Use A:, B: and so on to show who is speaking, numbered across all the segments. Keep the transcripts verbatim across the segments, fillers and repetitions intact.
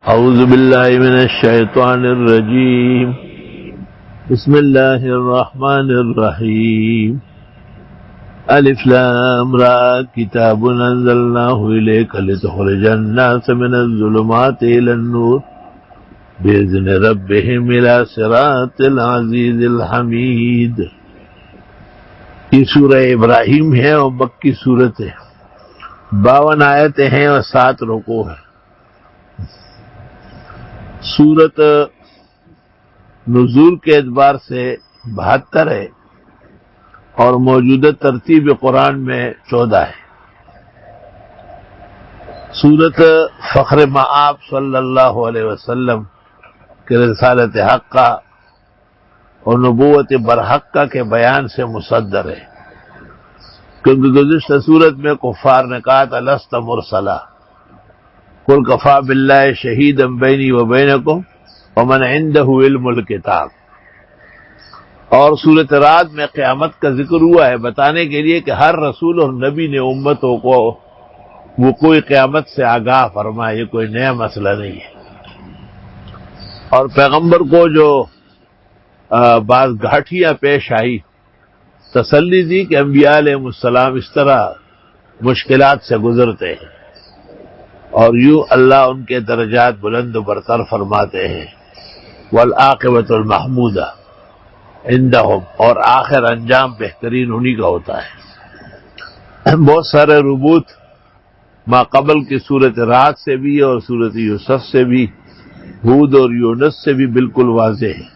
A: اعوذ باللہ من الشیطان الرجیم بسم اللہ الرحمن الرحیم الف لام را کتاب انزلناہ الیک لتخرج الناس من الظلمات الى النور باذن ربهم الى صراط العزیز الحمید۔ یہ سورہ ابراہیم ہے اور مکی سورت ہے، باون آیتیں ہیں اور سات رکوع ہیں۔ سورت نزول کے اعتبار سے بہتر ہے اور موجودہ ترتیب قرآن میں چودہ ہے۔ سورت فخر مآب صلی اللہ علیہ وسلم کے رسالت حقہ اور نبوت برحقہ کے بیان سے مصدر ہے، کیونکہ گزشتہ سورت میں کفار نے کہا تھا لست مرسلا قل کفا باللہ شہیدا بینی و بینکم ومن عندہ علم الکتاب، اور سورۃ رعد میں قیامت کا ذکر ہوا ہے بتانے کے لیے کہ ہر رسول اور نبی نے امتوں کو وقوع قیامت سے آگاہ فرمایا، یہ کوئی نیا مسئلہ نہیں ہے۔ اور پیغمبر کو جو بعض گھاٹیاں پیش آئی، تسلی دی کہ انبیاء علیہ السلام اس طرح مشکلات سے گزرتے ہیں اور یوں اللہ ان کے درجات بلند و برتر فرماتے ہیں۔ والعاقبۃ المحمودہ عندہم، اور آخر انجام بہترین انہی کا ہوتا ہے۔ بہت سارے ربوط ما قبل کی سورۃ رعد سے بھی اور سورۃ یوسف سے بھی، ہود اور یونس سے بھی بالکل واضح ہے۔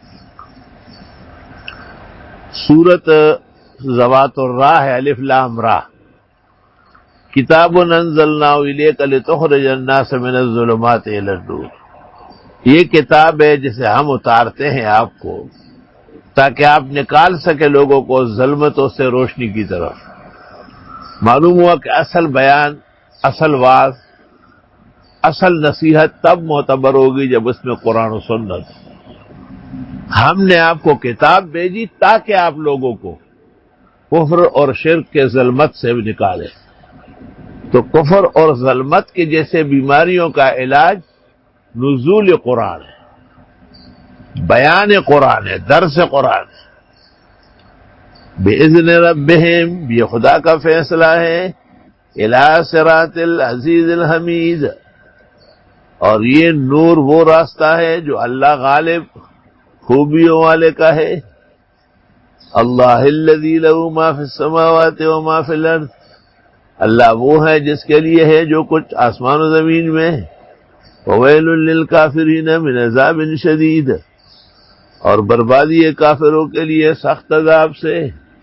A: سورۃ ذوات الراء ہے، الف لام را، کتاب انزلناہ الیک لتخرج الناس من الظلمات الی النور، یہ کتاب ہے جسے ہم اتارتے ہیں آپ کو تاکہ آپ نکال سکے لوگوں کو ظلمتوں سے روشنی کی طرف۔ معلوم ہوا کہ اصل بیان، اصل واعظ، اصل نصیحت تب معتبر ہوگی جب اس میں قرآن و سنت۔ ہم نے آپ کو کتاب بھیجی تاکہ آپ لوگوں کو کفر اور شرک کے ظلمت سے نکالے۔ تو کفر اور ظلمت کے جیسے بیماریوں کا علاج نزول قرآن ہے، بیان قرآن ہے، درس قرآن ہے۔ بِإِذْنِ رَبِّهِمْ، یہ خدا کا فیصلہ ہے، إِلَى صِرَاطِ الْعَزِيزِ الْحَمِيدِ، اور یہ نور وہ راستہ ہے جو اللہ غالب خوبیوں والے کا ہے۔ اللہ الذی لہ ما فی السماوات وما فی الارض، اللہ وہ ہے جس کے لیے ہے جو کچھ آسمان و زمین میں۔ وویل للکافرین من عذاب شدید، اور بربادی ہے کافروں کے لیے سخت عذاب سے۔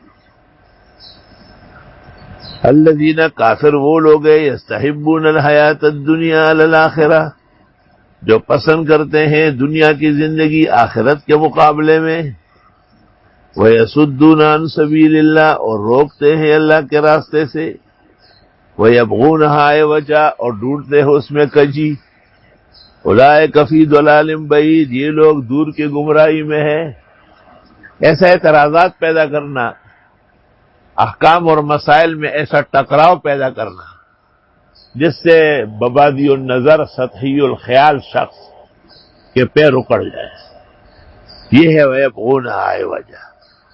A: الذین، کافر وہ لوگ ہیں، یستحبون الحیات الدنیا علی الآخرہ، جو پسند کرتے ہیں دنیا کی زندگی آخرت کے مقابلے میں۔ وَيَصُدُّونَ عَن سَبِيلِ اللَّهِ، اور روکتے ہیں اللہ کے راستے سے۔ وَيَبْغُونَهَا عِوَجًا، اور ڈھونڈتے ہیں اس میں کجی۔ أُولَٰئِكَ فِي ضَلَالٍ بَعِيدٍ، یہ لوگ دور کی گمراہی میں ہیں۔ ایسا اعتراضات پیدا کرنا، احکام اور مسائل میں ایسا ٹکراؤ پیدا کرنا جس سے مبادی النظر سطحی الخیال شخص کے پیر اکڑ جائے، یہ ہے وَيَبْغُونَهَا عِوَجًا۔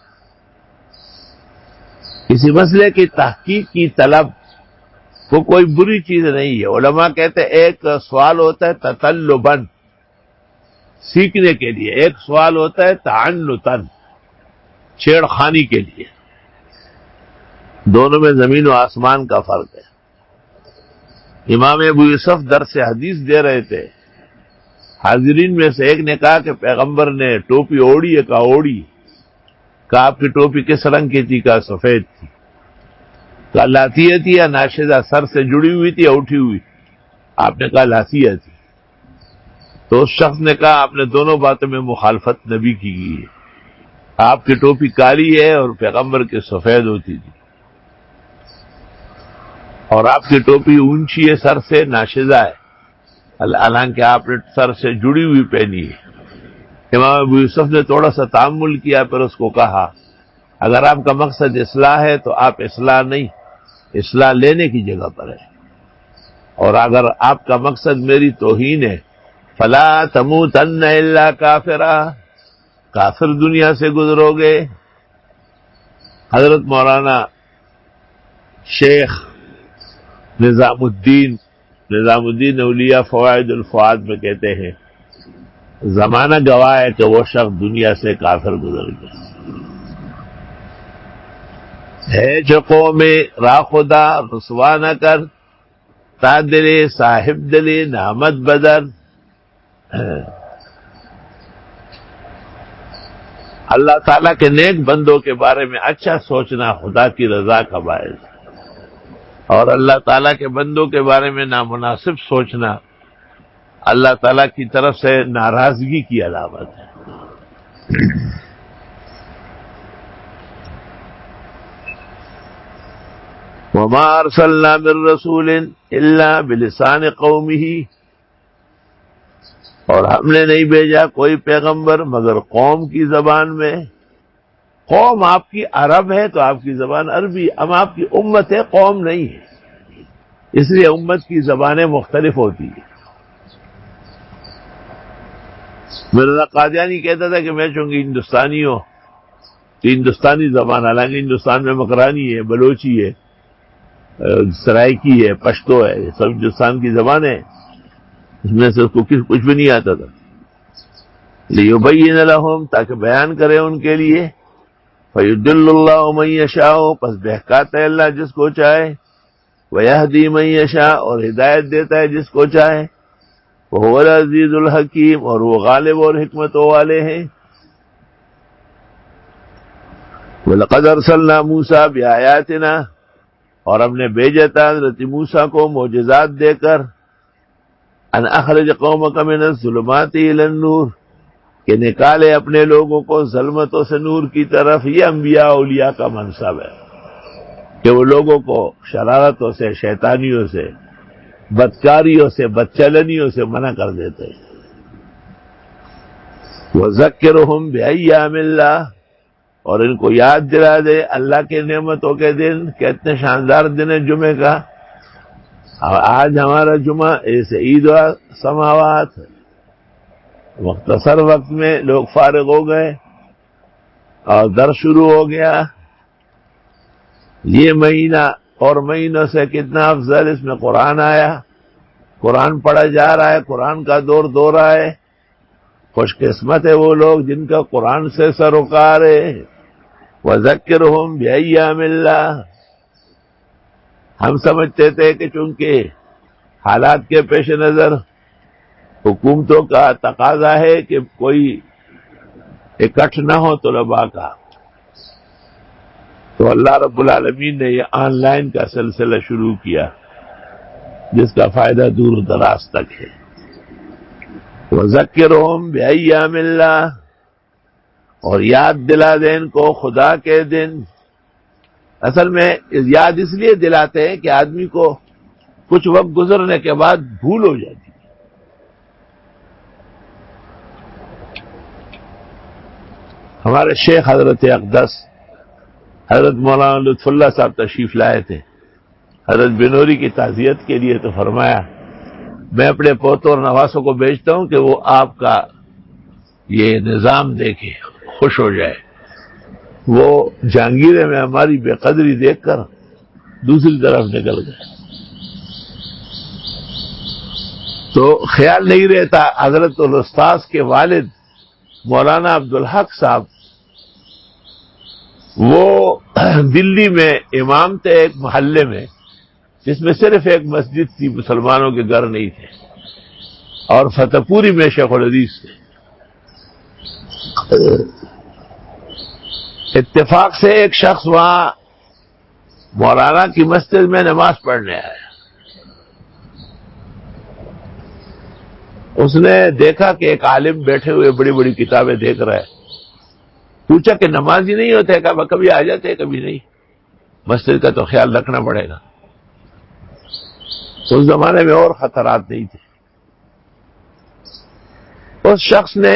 A: کسی مسئلے کی تحقیق کی طلب وہ کوئی بری چیز نہیں ہے۔ علماء کہتے ہیں ایک سوال ہوتا ہے تطلباً، سیکھنے کے لیے، ایک سوال ہوتا ہے تعنتاً، چھیڑ خانی کے لیے۔ دونوں میں زمین و آسمان کا فرق ہے۔ امام ابو یوسف درس حدیث دے رہے تھے، حاضرین میں سے ایک نے کہا کہ پیغمبر نے ٹوپی اوڑی ہے، کہا اوڑی، کہا آپ کی ٹوپی کس رنگ کی تھی، کہا سفید تھی، کہا لاتیہ تھی یا ناشدہ، سر سے جڑی ہوئی تھی یا اٹھی ہوئی، آپ نے کہا لاتیہ تھی۔ تو اس شخص نے کہا آپ نے دونوں باتوں میں مخالفت نبی کی ہے، آپ کی ٹوپی کالی ہے اور پیغمبر کی سفید ہوتی تھی، اور آپ کی ٹوپی اونچی ہے سر سے، ناشدہ ہے، حالانکہ آپ نے سر سے جڑی ہوئی پہنی ہے۔ امام ابو یوسف نے تھوڑا سا تأمل کیا، پھر اس کو کہا اگر آپ کا مقصد اصلاح ہے تو آپ اصلاح نہیں، اصلاح لینے کی جگہ پر ہے، اور اگر آپ کا مقصد میری توہین ہے فلا تموتن الا کافرا، کافر دنیا سے گزرو گے۔ حضرت مولانا شیخ نظام الدین نظام الدین اولیاء فوائد الفؤاد میں کہتے ہیں زمانہ گواہ ہے کہ وہ شخص دنیا سے کافر گزر گیا ہے۔ جو قوم را خدا رسوا نہ کر، تا دلے صاحب دلی نعمت بدر۔ اللہ تعالیٰ کے نیک بندوں کے بارے میں اچھا سوچنا خدا کی رضا کا باعث ہے، اور اللہ تعالیٰ کے بندوں کے بارے میں نامناسب سوچنا اللہ تعالیٰ کی طرف سے ناراضگی کی علامت ہے۔ وما ارسلنا من رسول الا بلسان قومه، اور ہم نے نہیں بھیجا کوئی پیغمبر مگر قوم کی زبان میں۔ قوم آپ کی عرب ہے تو آپ کی زبان عربی، اب آپ کی امت ہے، قوم نہیں ہے، اس لیے امت کی زبانیں مختلف ہوتی ہیں۔ مرزا قادیانی کہتا تھا کہ میں چونکہ ہندوستانی ہوں تو ہندوستانی زبان، حالانکہ ہندوستان میں مکرانی ہے، بلوچی ہے، سرائکی ہے، پشتو ہے، یہ سب ہندوستان کی زبان ہے، اس میں سے اس کو کچھ بھی نہیں آتا تھا۔ لیبین لہم، تاکہ بیان کرے ان کے لیے۔ فیضل اللہ من یشاء، پس بہکاتا ہے اللہ جس کو چاہے، ویہدی من یشاء، اور ہدایت دیتا ہے جس کو چاہے، وہو العزیز الحکیم، اور وہ غالب اور حکمتوں والے ہیں۔ وَلَقَدْ أَرْسَلْنَا مُوسَىٰ بِآيَاتِنَا، اور ہم نے بھیجا تھا حضرت موسیٰ کو معجزات دے کر، ان اخرج قومک من الظلمات الی النور، کہ نکالے اپنے لوگوں کو ظلمتوں سے نور کی طرف۔ یہ انبیاء اولیاء کا منصب ہے کہ وہ لوگوں کو شرارتوں سے، شیطانیوں سے، بدکاریوں سے، بدچلنیوں سے منع کر دیتے ہیں۔ وَذَكِّرْهُمْ بِأَيَّامِ اللَّهِ، اور ان کو یاد دلا دے اللہ کے نعمتوں کے دن، کہ اتنے شاندار دن ہے جمعے کا، اور آج ہمارا جمعہ ایسے عید و سماوات، مختصر وقت میں لوگ فارغ ہو گئے اور در شروع ہو گیا۔ یہ مہینہ اور مہینوں سے کتنا افضل، اس میں قرآن آیا، قرآن پڑھا جا رہا ہے، قرآن کا دور دو رہا ہے۔ خوش قسمت ہے وہ لوگ جن کا قرآن سے سروکار ہے۔ وَذَكِّرْهُمْ بِأَيَّامِ اللَّهِ، ہم سمجھتے تھے کہ چونکہ حالات کے پیش نظر حکومتوں کا تقاضا ہے کہ کوئی اکٹھ نہ ہو طلباء کا، تو اللہ رب العالمین نے یہ آن لائن کا سلسلہ شروع کیا جس کا فائدہ دور دراز تک ہے۔ وَذَكِّرْهُمْ بِأَيَّامِ اللَّهِ، اور یاد دلا دیں ان کو خدا کے دن۔ اصل میں یاد اس لیے دلاتے ہیں کہ آدمی کو کچھ وقت گزرنے کے بعد بھول ہو جاتی ہے۔ ہمارے شیخ حضرت اقدس حضرت مولانا لطف اللہ صاحب تشریف لائے تھے حضرت بنوری کی تعزیت کے لیے، تو فرمایا میں اپنے پوتوں اور نواسوں کو بھیجتا ہوں کہ وہ آپ کا یہ نظام دیکھے، خوش ہو جائے۔ وہ جہانگیرے میں ہماری بے قدری دیکھ کر دوسری طرف نکل گئے، تو خیال نہیں رہتا۔ حضرت الاستاذ کے والد مولانا عبدالحق صاحب وہ دلی میں امام تھے ایک محلے میں جس میں صرف ایک مسجد تھی، مسلمانوں کے گھر نہیں تھے، اور فتح پوری میں شیخ الحدیث تھے۔ اتفاق سے ایک شخص وہاں مولانا کی مسجد میں نماز پڑھنے آیا، اس نے دیکھا کہ ایک عالم بیٹھے ہوئے بڑی بڑی کتابیں دیکھ رہا ہے، پوچھا کہ نمازی نہیں ہوتے؟ کہا کبھی آ جاتے کبھی نہیں، مسجد کا تو خیال رکھنا پڑے گا۔ اس زمانے میں اور خطرات نہیں تھے۔ اس شخص نے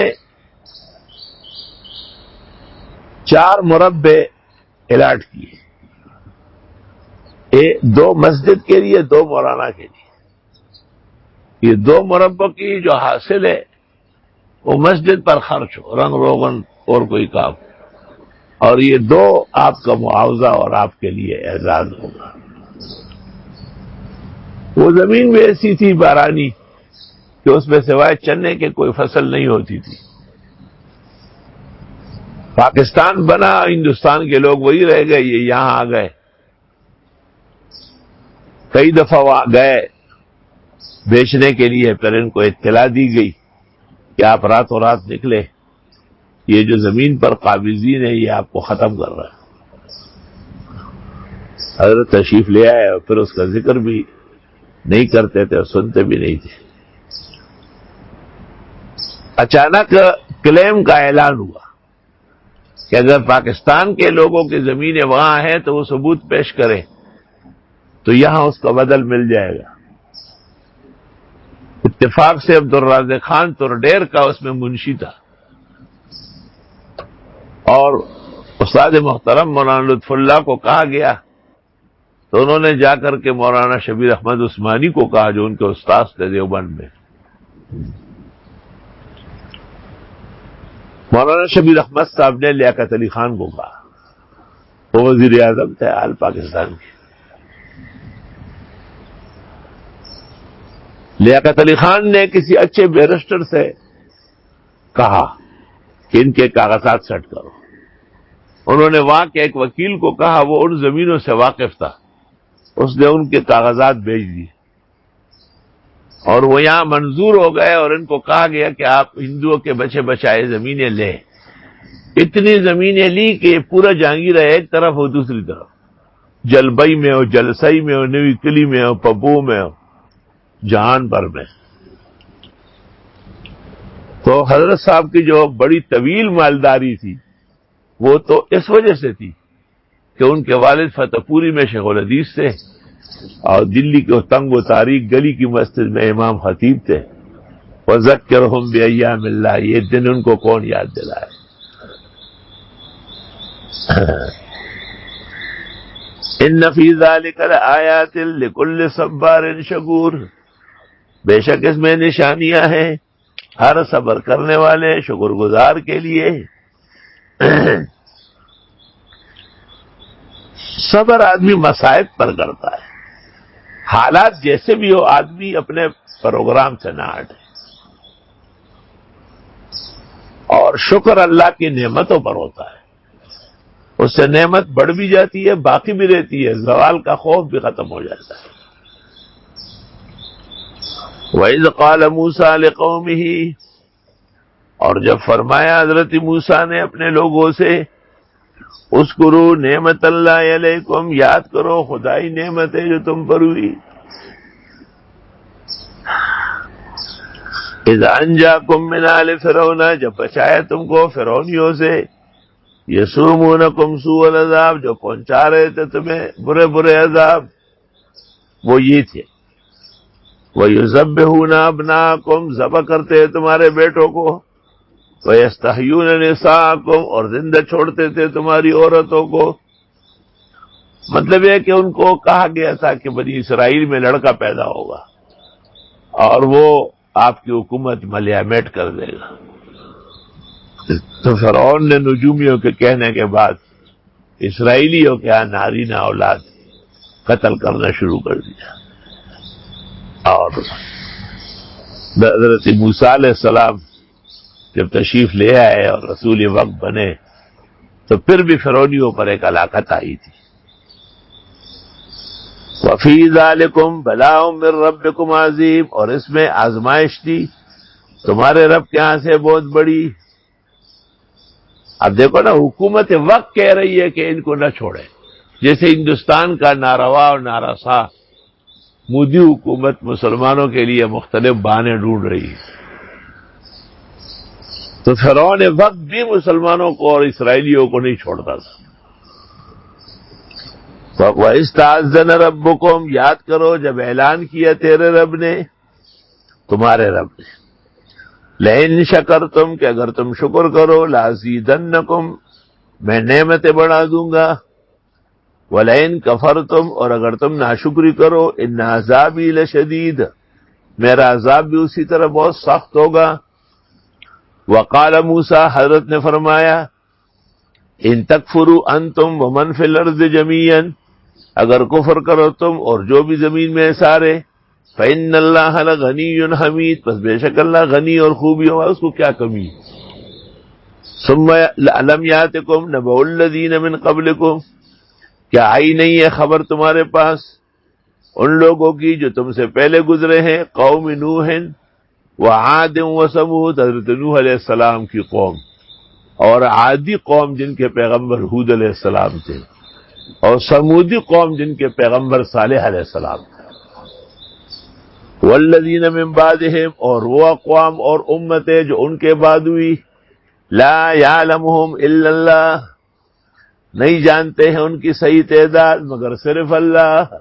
A: چار مربع الاٹ کیے، دو مسجد کے لیے، دو مولانا کے لیے۔ یہ دو مربع کی جو حاصل ہے وہ مسجد پر خرچ ہو، رنگ روغن اور کوئی کام، اور یہ دو آپ کا معاوضہ اور آپ کے لیے اعزاز ہوگا۔ وہ زمین بھی ایسی تھی بارانی کہ اس میں سوائے چنے کے کوئی فصل نہیں ہوتی تھی۔ پاکستان بنا، ہندوستان کے لوگ وہی رہ گئے، یہ یہاں آ گئے، کئی دفعہ وہاں گئے بیچنے کے لیے، پھر ان کو اطلاع دی گئی کہ آپ راتوں رات نکلے، یہ جو زمین پر قابضین ہے یہ آپ کو ختم کر رہا ہے۔ حضرت تشریف لے آئے اور پھر اس کا ذکر بھی نہیں کرتے تھے اور سنتے بھی نہیں تھے۔ اچانک کلیم کا اعلان ہوا کہ اگر پاکستان کے لوگوں کی زمینیں وہاں ہیں تو وہ ثبوت پیش کریں تو یہاں اس کا بدل مل جائے گا۔ اتفاق سے عبد الرازق خان ترڈیر کا اس میں منشی تھا، اور استاد محترم مولانا لطف اللہ کو کہا گیا تو انہوں نے جا کر کے مولانا شبیر احمد عثمانی کو کہا جو ان کے استاد تھے دیوبند میں۔ مولانا شبیر احمد صاحب نے لیاقت علی خان کو کہا، وہ وزیر اعظم تھے آل پاکستان کے۔ لیاقت علی خان نے کسی اچھے بیرسٹر سے کہا کہ ان کے کاغذات سیٹ کرو۔ انہوں نے وہاں کے ایک وکیل کو کہا، وہ ان زمینوں سے واقف تھا، اس نے ان کے کاغذات بھیج دیے اور وہ یہاں منظور ہو گئے، اور ان کو کہا گیا کہ آپ ہندوؤں کے بچے بچائے زمینیں لیں۔ اتنی زمینیں لی کہ پورا جہانگیر ہے ایک طرف ہو، دوسری طرف جلبئی میں ہو، جلسئی میں ہو، نوی کلی میں ہو، پبو میں ہو، جہان پر میں۔ تو حضرت صاحب کی جو بڑی طویل مالداری تھی وہ تو اس وجہ سے تھی کہ ان کے والد فتح پوری میں شیخ الحدیث تھے اور دلی کے تنگ و تاریک گلی کی مسجد میں امام خطیب تھے۔ وَذَكِّرْهُمْ بِأَيَّامِ اللَّهِ، یہ دن ان کو کون یاد دلائے۔ ان فی ذلک لآیات لکل صبار شکور، بے شک اس میں نشانیاں ہیں ہر صبر کرنے والے شکر گزار کے لیے۔ صبر آدمی مصائب پر کرتا ہے، حالات جیسے بھی ہو آدمی اپنے پروگرام سے نہ ہٹے، اور شکر اللہ کی نعمتوں پر ہوتا ہے، اس سے نعمت بڑھ بھی جاتی ہے، باقی بھی رہتی ہے، زوال کا خوف بھی ختم ہو جاتا ہے۔ وَإِذْ قَالَ مُوسَىٰ لِقَوْمِهِ، اور جب فرمایا حضرت موسیٰ نے اپنے لوگوں سے، اذکروا نعمت اللہ علیکم، یاد کرو خدائی نعمت ہے جو تم پر ہوئی، اذ انجاکم من آل فرعون، جب بچایا تم کو فرعونیوں سے، یسومونکم سوء العذاب، جو پہنچا رہے تھے تمہیں برے برے عذاب، وہ یہ تھے، وَيُذَبِّحُونَ أَبْنَاءَكُمْ، ذبح کرتے تمہارے بیٹوں کو، وَيَسْتَحْيُونَ نِسَاءَكُمْ، اور زندہ چھوڑتے تھے تمہاری عورتوں کو۔ مطلب یہ کہ ان کو کہا گیا تھا کہ بنی اسرائیل میں لڑکا پیدا ہوگا اور وہ آپ کی حکومت ملیامیٹ کر دے گا۔ تو فرعون نے نجومیوں کے کہنے کے بعد اسرائیلیوں کے ہاں نارینہ اولاد قتل کرنا شروع کر دیا، اور حضرت موسیٰ علیہ السلام جب تشریف لے آئے اور رسول وقت بنے تو پھر بھی فرعونیوں پر ایک ہلاکت آئی تھی۔ وَفِي ذَلِكُمْ بَلَاءٌ مِّن رَّبِّكُمْ عَظِيمٌ، اور اس میں آزمائش تھی تمہارے رب کے ہاں سے بہت بڑی۔ اب دیکھو نا، حکومت وقت کہہ رہی ہے کہ ان کو نہ چھوڑے، جیسے ہندوستان کا ناروا اور نارسا مودی حکومت مسلمانوں کے لیے مختلف بہانے ڈھونڈ رہی ہے، تو فرعون وقت بھی مسلمانوں کو اور اسرائیلیوں کو نہیں چھوڑتا تھا۔ وَإِذْ تَأَذَّنَ رَبُّكُمْ، یاد کرو جب اعلان کیا تیرے رب نے، تمہارے رب نے، لَئِن شَكَرْتُمْ، کہ اگر تم شکر کرو، لَأَزِيدَنَّكُمْ، میں نعمتیں بڑھا دوں گا، وَلَئِن كَفَرْتُمْ، اور اگر تم ناشکری کرو، إِنَّ عَذَابِي لَشَدِيدٌ، میرا عذاب بھی اسی طرح بہت سخت ہوگا۔ وقال موسیٰ، حضرت نے فرمایا، ان تکفروا انتم ومن فی الارض جمیعا، اگر کفر کرو تم اور جو بھی زمین میں ہے سارے، فإن اللہ لغنی حمید، پس بے شک اللہ غنی اور خوبی ہوا، اس کو کیا کمی۔ ثم لم یاتکم نبأ الذین من قبلکم، کیا آئی نہیں ہے خبر تمہارے پاس ان لوگوں کی جو تم سے پہلے گزرے ہیں، قوم نوح وعاد وثمود، حضرت نوح علیہ السلام کی قوم اور عادی قوم جن کے پیغمبر ہود علیہ السلام تھے، اور سمودی قوم جن کے پیغمبر صالح علیہ السلام تھے، والذین من بعدہم، اور وہ اقوام اور امتیں جو ان کے بعد ہوئی، لا یعلمہم الا اللہ، نہیں جانتے ہیں ان کی صحیح تعداد مگر صرف اللہ،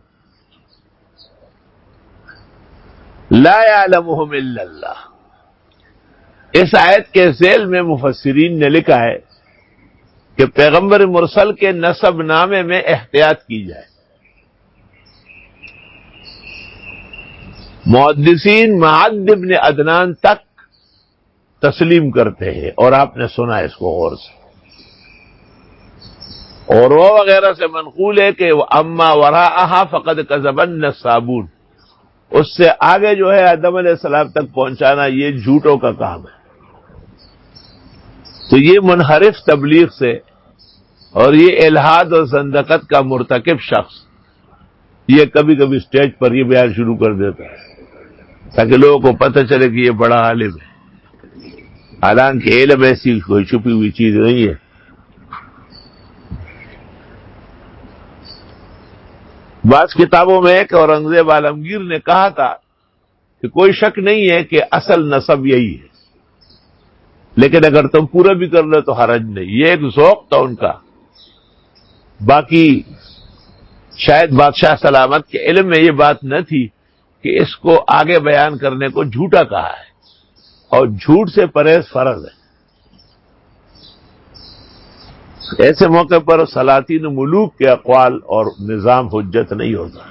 A: لا یعلمہم الا اللہ۔ اس آیت کے ذیل میں مفسرین نے لکھا ہے کہ پیغمبر مرسل کے نسب نامے میں احتیاط کی جائے۔ محدثین معد ابن عدنان تک تسلیم کرتے ہیں، اور آپ نے سنا اس کو غور سے، اور وہ وغیرہ سے منقول ہے کہ اما وراءہا فقد کذب النصابون، اس سے آگے جو ہے آدم علیہ السلام تک پہنچانا یہ جھوٹوں کا کام ہے۔ تو یہ منحرف تبلیغ سے اور یہ الحاد اور زندقت کا مرتکب شخص یہ کبھی کبھی اسٹیج پر یہ بیان شروع کر دیتا ہے تاکہ لوگوں کو پتہ چلے کہ یہ بڑا عالم ہے، حالانکہ علم ایسی کوئی چھپی ہوئی چیز نہیں ہے۔ بعض کتابوں میں ایک اورنگزیب عالمگیر نے کہا تھا کہ کوئی شک نہیں ہے کہ اصل نسب یہی ہے، لیکن اگر تم پورا بھی کر لو تو حرج نہیں۔ یہ ایک ذوق تھا ان کا، باقی شاید بادشاہ سلامت کے علم میں یہ بات نہ تھی کہ اس کو آگے بیان کرنے کو جھوٹا کہا ہے، اور جھوٹ سے پرہیز فرض ہے۔ ایسے موقع پر سلاطین ملوک کے اقوال اور نظام حجت نہیں ہوتا۔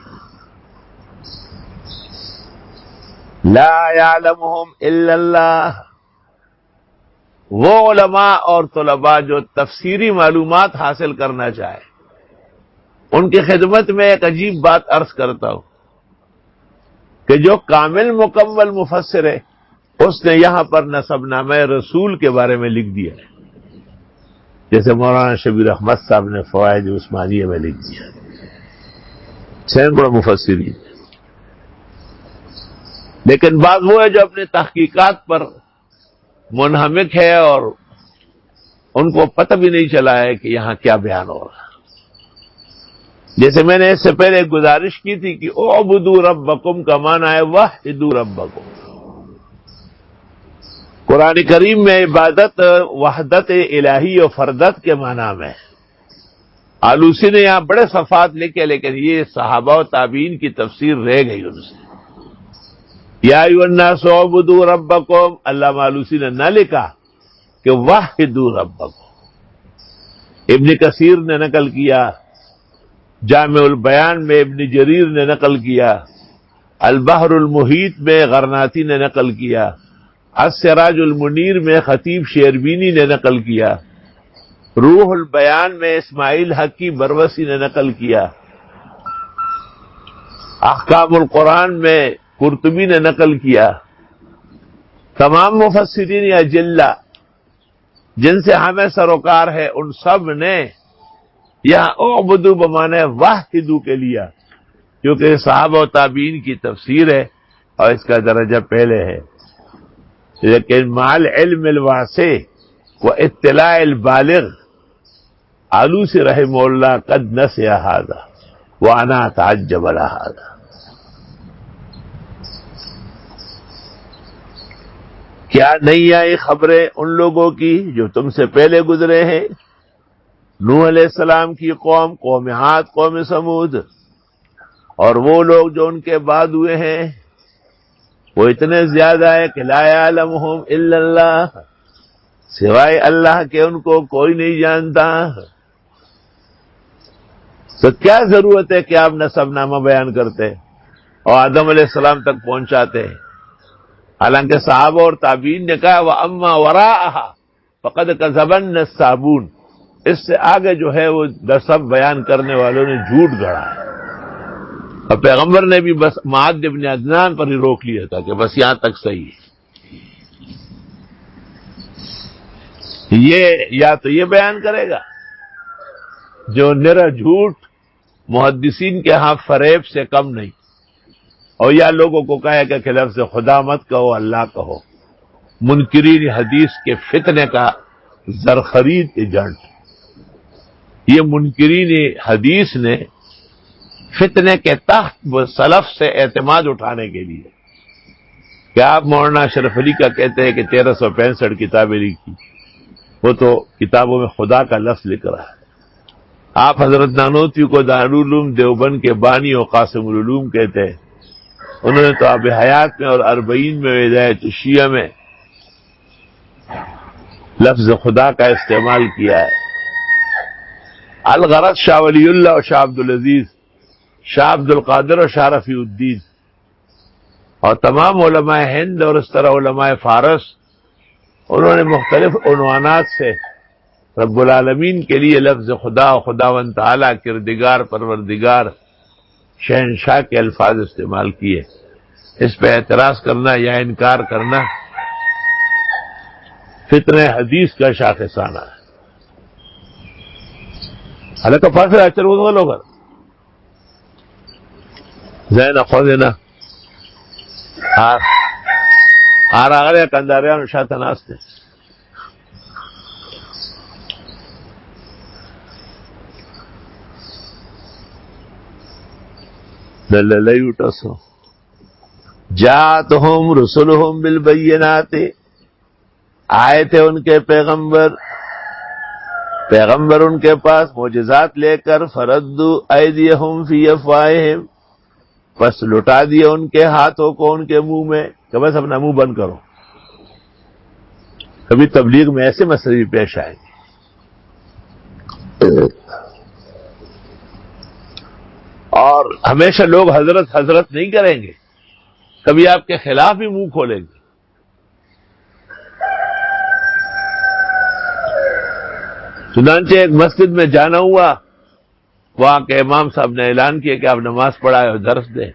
A: لا یعلمہم الا اللہ، وہ علماء اور طلباء جو تفسیری معلومات حاصل کرنا چاہے ان کی خدمت میں ایک عجیب بات عرض کرتا ہوں کہ جو کامل مکمل مفسر ہے اس نے یہاں پر نسب نامہ رسول کے بارے میں لکھ دیا ہے، جیسے مولانا شبیر احمد صاحب نے فوائد عثمانیہ میں لکھ دیا، سینکڑوں مفسرین۔ لیکن بعض وہ ہے جو اپنے تحقیقات پر منہمک ہے اور ان کو پتہ بھی نہیں چلا ہے کہ یہاں کیا بیان ہو رہا ہے۔ جیسے میں نے اس سے پہلے ایک گزارش کی تھی کہ اعبدوا ربکم کا معنی ہے وحدوا ربکم۔ قرآن کریم میں عبادت وحدت الہی و فردت کے معنی میں ہے۔ آلوسی نے یہاں بڑے صفات لکھے، لیکن یہ صحابہ و تابعین کی تفسیر رہ گئی ان سے۔ یا ایھا الناس اعبدوا ربکم، علامہ آلوسی نے نہ لکھا کہ وحدوا ربکم۔ ابن کثیر نے نقل کیا، جامع البیان میں ابن جریر نے نقل کیا، البحر المحیط میں غرناطی نے نقل کیا، السراج المنیر میں خطیب شیربینی نے نقل کیا، روح البیان میں اسماعیل حقی بروسی نے نقل کیا، احکام القرآن میں قرطبی نے نقل کیا۔ تمام مفسرین اجلہ جن سے ہمیں سروکار ہے ان سب نے یہاں اعبدوا بمانے وحدوا کے لیا، کیونکہ صحابہ و تابعین کی تفسیر ہے اور اس کا درجہ پہلے ہے۔ لیکن مع العلم الواسع و اطلاع البالغ، آلوسی رحمہ اللہ قد نسی ھذا وانا اتعجب على ھذا۔ کیا نہیں آئی خبریں ان لوگوں کی جو تم سے پہلے گزرے ہیں، نوح علیہ السلام کی قوم، قوم عاد، قوم سمود، اور وہ لوگ جو ان کے بعد ہوئے ہیں وہ اتنے زیادہ ہے کہ لا یعلمہم الا اللہ، سوائے اللہ کے ان کو کوئی نہیں جانتا۔ تو کیا ضرورت ہے کہ آپ نسب نامہ بیان کرتے؟ اور آدم علیہ السلام تک پہنچاتے ہیں. حالانکہ صحابہ اور تابعین نے کہا وَأَمَّا وَرَاءَهَا فَقَدْ كَذَبَنَّ الصَّابُونَ، اس سے آگے جو ہے وہ سب بیان کرنے والوں نے جھوٹ گڑھا ہے. اور پیغمبر نے بھی بس معاذ ابن عدنان پر ہی روک لیا تھا کہ بس یہاں تک صحیح ہے. یہ یا تو یہ بیان کرے گا جو نرا جھوٹ محدثین کے ہاں فریب سے کم نہیں، اور یا لوگوں کو کہے گا کہ لفظ خدا مت کہو، اللہ کہو. منکرین حدیث کے فتنے کا زرخرید ایجنٹ، یہ منکرین حدیث نے فتنے کے تحت سلف سے اعتماد اٹھانے کے لیے کہ آپ مولانا اشرف علی کا کہتے ہیں کہ تیرہ سو پینسٹھ کتابیں لکھی، وہ تو کتابوں میں خدا کا لفظ لکھ رہا ہے. آپ حضرت نانوتوی کو دارالعلوم دیوبند کے بانی و قاسم العلوم کہتے ہیں، انہوں نے تو آب حیات میں اور اربعین میں ہدایت شیعہ میں لفظ خدا کا استعمال کیا ہے. الغرض شاہ ولی اللہ اور شاہ عبد العزیز، شاہ عبد القادر اور شاہ رفیع الدین اور تمام علماء ہند اور اس طرح علماء فارس، انہوں نے مختلف عنوانات سے رب العالمین کے لیے لفظ خدا و خداوند تعالیٰ، کردگار، پروردگار، شہنشاہ کے الفاظ استعمال کیے. اس پہ اعتراض کرنا یا انکار کرنا فتنہ حدیث کا شاخسانہ ہے. حالانکہ فاصلہ اچر وہ لوگ زین خودنا ہار ہار آگے کنداریان شاہ تناس تھے. لئی اٹھا سو جاءتہم رسلہم بالبینات، آئے تھے ان کے پیغمبر پیغمبر ان کے پاس معجزات لے کر، فردوا ایدیہم فی افواہہم، پس لٹا دیے ان کے ہاتھوں کو ان کے منہ میں کہ بس اپنا منہ بند کرو. کبھی تبلیغ میں ایسے مسئلے بھی پیش آئیں گے. اور ہمیشہ لوگ حضرت حضرت نہیں کریں گے، کبھی آپ کے خلاف بھی منہ کھولیں گے. چنانچہ ایک مسجد میں جانا ہوا، وہاں کے امام صاحب نے اعلان کیا کہ آپ نماز پڑھائے اور درس دیں.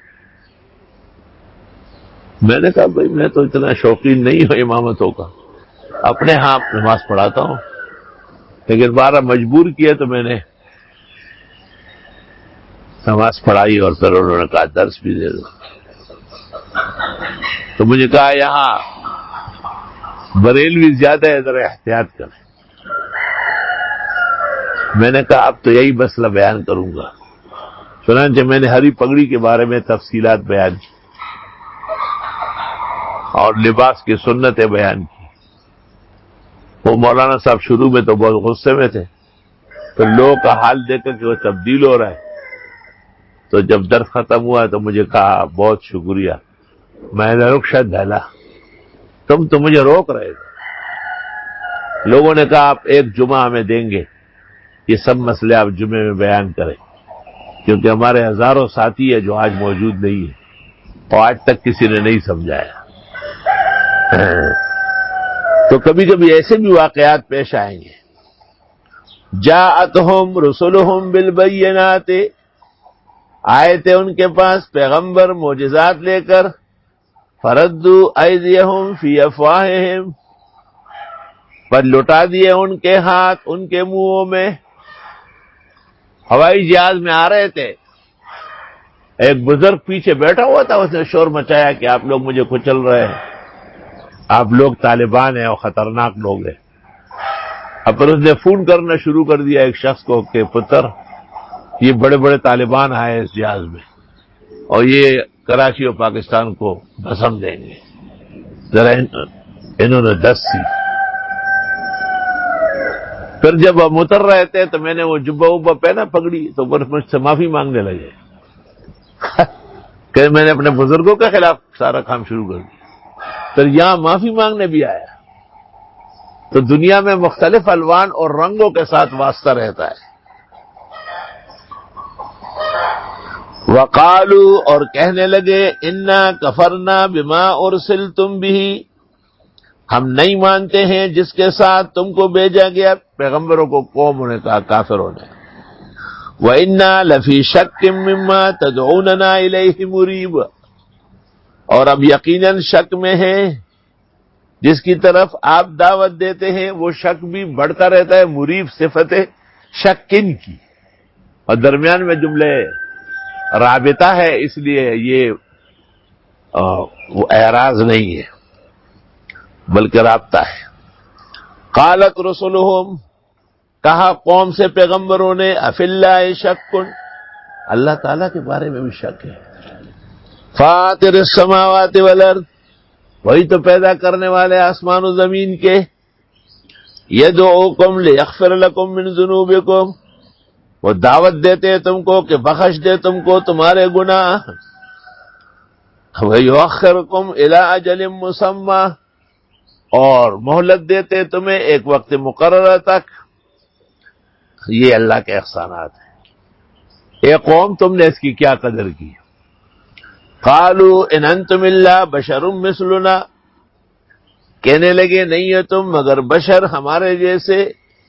A: میں نے کہا بھائی میں تو اتنا شوقین نہیں ہوں امامتوں کا، اپنے ہاں نماز پڑھاتا ہوں، لیکن بارہ مجبور کیا تو میں نے نماز پڑھائی اور پھر انہوں نے کہا درس بھی دے دو. تو مجھے کہا یہاں بریلوی زیادہ ہے، ذرا احتیاط کریں. میں نے کہا اب تو یہی مسئلہ بیان کروں گا. چنانچہ میں نے ہری پگڑی کے بارے میں تفصیلات بیان کی اور لباس کی سنتیں بیان کی. وہ مولانا صاحب شروع میں تو بہت غصے میں تھے، پھر لوگوں کا حال دیکھ کر کہ وہ تبدیل ہو رہا ہے، تو جب درس ختم ہوا تو مجھے کہا بہت شکریہ. میں نے رخصت ڈالا، تم تو مجھے روک رہے تھے. لوگوں نے کہا آپ ایک جمعہ ہمیں دیں گے، یہ سب مسئلے آپ جمعے میں بیان کریں، کیونکہ ہمارے ہزاروں ساتھی ہیں جو آج موجود نہیں ہیں اور آج تک کسی نے نہیں سمجھایا. تو کبھی کبھی ایسے بھی واقعات پیش آئیں گے. جاءتہم رسلہم بالبینات، آئے تھے ان کے پاس پیغمبر معجزات لے کر، فردوا ایدیہم فی افواہہم، پر لٹا دیے ان کے ہاتھ ان کے منہوں میں. ہوائی جہاز میں آ رہے تھے، ایک بزرگ پیچھے بیٹھا ہوا تھا، اس نے شور مچایا کہ آپ لوگ مجھے کچل رہے ہیں، آپ لوگ طالبان ہیں اور خطرناک لوگ ہیں. اب پھر اس نے فون کرنا شروع کر دیا ایک شخص کو کہ پتر یہ بڑے بڑے طالبان آئے اس جہاز میں اور یہ کراچی اور پاکستان کو بھسم دیں گے، ذرا انہوں نے دس سی. پھر جب ہم اتر رہے تھے تو میں نے وہ جبہ وبہ پہنا پگڑی، تو مجھ سے معافی مانگنے لگے کہ میں نے اپنے بزرگوں کے خلاف سارا کام شروع کر دیا. پھر یہاں معافی مانگنے بھی آیا. تو دنیا میں مختلف الوان اور رنگوں کے ساتھ واسطہ رہتا ہے. وقالو اور کہنے لگے انا کفرنا بما ارسلتم بھی، ہم نہیں مانتے ہیں جس کے ساتھ تم کو بھیجا گیا، پیغمبروں کو قوم نے کہا، کافروں نے، وَإِنَّا لَفِي شَكٍّ مِّمَّا تَدْعُونَنَا إِلَيْهِ مُرِيبٌ، اور اب یقیناً شک میں ہیں جس کی طرف آپ دعوت دیتے ہیں، وہ شک بھی بڑھتا رہتا ہے، مریب صفت شکن کی، اور درمیان میں جملے رابطہ ہے، اس لیے یہ وہ اعراض نہیں ہے بلکہ رابطہ ہے۔ قالت رسلہم، کہا قوم سے پیغمبروں نے، افی اللہ شک، اللہ تعالیٰ کے بارے میں بھی شک ہے، فاطر السماوات والارض، وہی تو پیدا کرنے والے آسمان و زمین کے، یدعوکم لیغفر لکم من ذنوبکم، وہ دعوت دیتے ہیں تم کو کہ بخش دے تم کو تمہارے گناہ، ویؤخرکم الی اجل مسمی، اور مہلت دیتے تمہیں ایک وقت مقررہ تک۔ یہ اللہ کے احسانات ہیں۔ اے قوم، تم نے اس کی کیا قدر کی؟ قالوا ان انتم الا بشر مثلنا، کہنے لگے نہیں ہے تم مگر بشر ہمارے جیسے،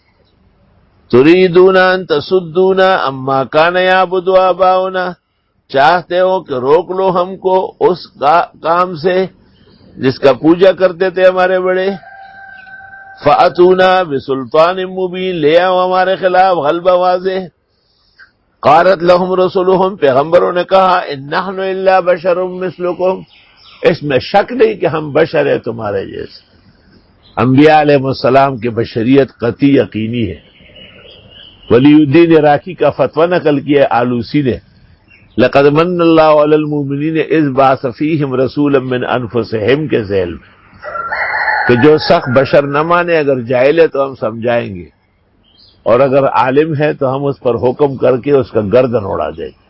A: تریدون ان تصدونا اما کان یعبد آباؤنا، چاہتے ہو کہ روک لو ہم کو اس کام سے جس کا پوجا کرتے تھے ہمارے بڑے، فَأْتُونَا بِسُلْطَانٍ مُبِينٍ، لے آؤ ہمارے خلاف غلبہ واضح۔ قالت لهم رسلهم، پیغمبروں نے کہا ان نحن الا بشر مثلکم، اس میں شک نہیں کہ ہم بشر ہیں تمہارے جیسے۔ انبیاء علیہ السلام کی بشریت قطعی یقینی ہے۔ ولی الدین عراقی کا فتویٰ نقل کیا آلوسی نے، لقد من اللہ علی المؤمنین اذ بعث فیہم رسولا من انفسہم کے ذیل میں، کہ جو سخت بشر نہ مانے، اگر جاہل ہے تو ہم سمجھائیں گے، اور اگر عالم ہے تو ہم اس پر حکم کر کے اس کا گردن اڑا دیں گے۔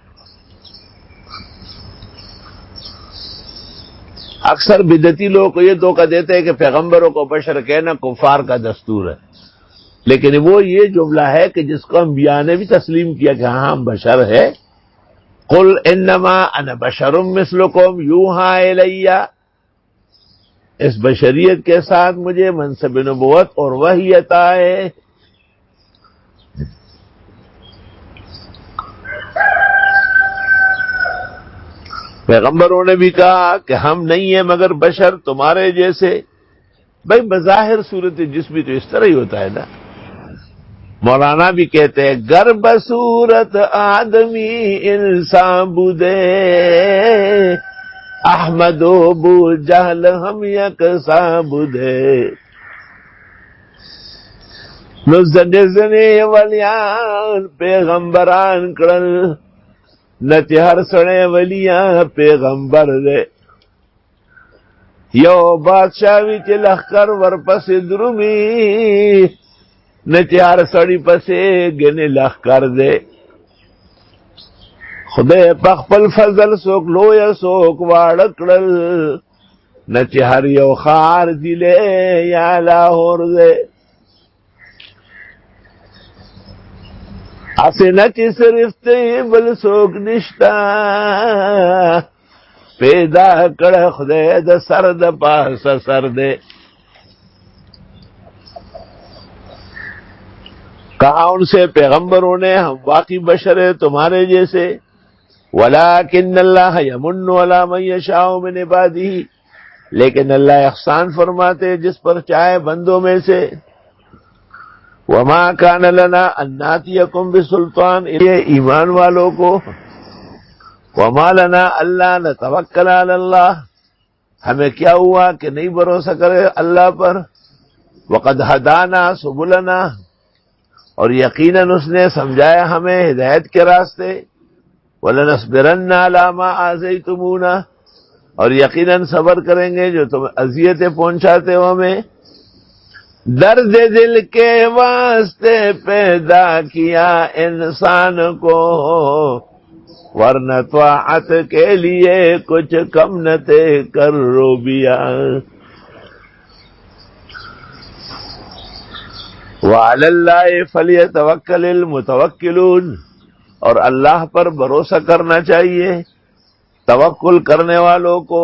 A: اکثر بدعتی لوگ کو یہ دھوکہ دیتے ہیں کہ پیغمبروں کو بشر کہنا کفار کا دستور ہے، لیکن وہ یہ جملہ ہے کہ جس کو انبیاء نے بھی تسلیم کیا کہ ہاں ہم بشر ہے۔ قل انما انا بشر مثلکم یوحی الی، اس بشریت کے ساتھ مجھے منصب نبوت اور وحی عطا ہے۔ پیغمبروں نے بھی کہا کہ ہم نہیں ہیں مگر بشر تمہارے جیسے۔ بھائی بظاہر صورت جسمی تو اس طرح ہی ہوتا ہے نا۔ مولانا بھی کہتے ہیں گر بصورت آدمی انسان بودے، احمد و بو جہل ہم یکساں بودے، نزن زنی ولیان پیغمبران کرل، نتی ہر سڑے ولیاں پیغمبر دے، یو بادشاہی چی لخکر ورپس درومی، نتی ہر سڑی پسے گنی لخکر دے، خدای پخپل فضل سوک لویا سوک واڑکڑل، نتی ہر یو خار دلے یا لاہور دے، اسے نچی صرفتے بل سوک نشتا، پیدا کڑ خدای دا سر دا پاس سر دے۔ کہا ان سے پیغمبروں نے ہم واقعی بشر ہیں تمہارے جیسے، ولیکن اللہ یمن علی من یشاء من عبادہ، لیکن اللہ احسان فرماتے جس پر چاہے بندوں میں سے، وما کان لنا ان ناتیکم بسلطان، یہ ایمان والوں کو، وما لنا الا نتوکل علی اللہ، ہمیں کیا ہوا کہ نہیں بھروسہ کرے اللہ پر، وقد ہدانا سبلنا، اور یقیناً اس نے سمجھایا ہمیں ہدایت کے راستے، وَلَنَصْبِرَنَّ عَلَىٰ مَا آذَيْتُمُونَا، اور یقیناً صبر کریں گے جو تم اذیتیں پہنچاتے ہو ہمیں، درد دل کے واسطے پیدا کیا انسان کو، ورنہ طاعت کے لیے کچھ کم نہ تھے کر روبیا۔ وَعَلَى اللَّهِ فَلْيَتَوَكَّلِ الْمُتَوَكِّلُونَ، اور اللہ پر بھروسہ کرنا چاہیے. توکل کرنے والوں کو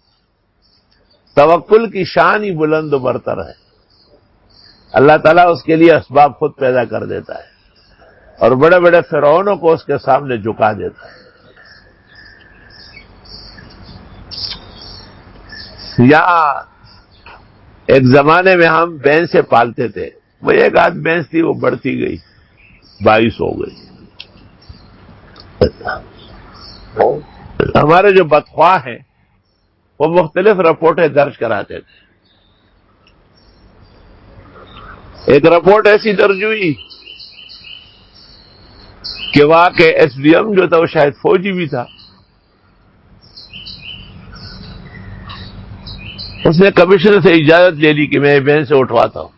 A: توکل کی شان ہی بلند و برتر ہے. اللہ تعالیٰ اس کے لیے اسباب خود پیدا کر دیتا ہے اور بڑے بڑے فرعونوں کو اس کے سامنے جھکا دیتا ہے. یہاں ایک زمانے میں ہم بھینسیں پالتے تھے. وہ ایک آدھ بھینس تھی، وہ بڑھتی گئی، بائیس ہو گئی. ہمارے جو بدخواہ ہیں وہ مختلف رپورٹیں درج کراتے تھے. ایک رپورٹ ایسی درج ہوئی کہ وہاں کے ایس ڈی ایم جو تھا وہ شاید فوجی بھی تھا. اس نے کمشنر سے اجازت لے لی کہ میں بہن سے اٹھواتا ہوں.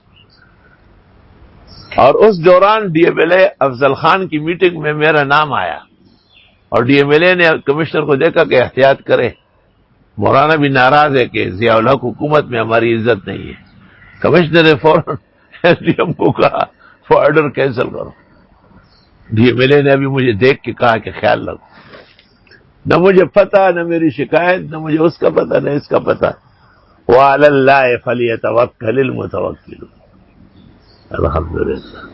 A: اور اس دوران D M L A Afzal Khan کی میٹنگ میں میرا نام آیا اور ڈی ایم ایل اے نے کمشنر کو دیکھا کہ احتیاط کرے، مولانا بھی ناراض ہے کہ ضیاء الحق حکومت میں ہماری عزت نہیں ہے. کمشنر نے فوراً ایس ڈی ایم کو کہا وہ آرڈر کینسل کرو. ڈی ایم ایل اے نے ابھی مجھے دیکھ کے کہا کہ خیال رکھو. نہ مجھے پتا، نہ میری شکایت، نہ مجھے اس کا پتا، نہ اس کا پتا. وَعَلَى اللَّهِ فَلْيَتَوَكَّلِ الْمُتَوَكِّلُونَ. الحمدللہ.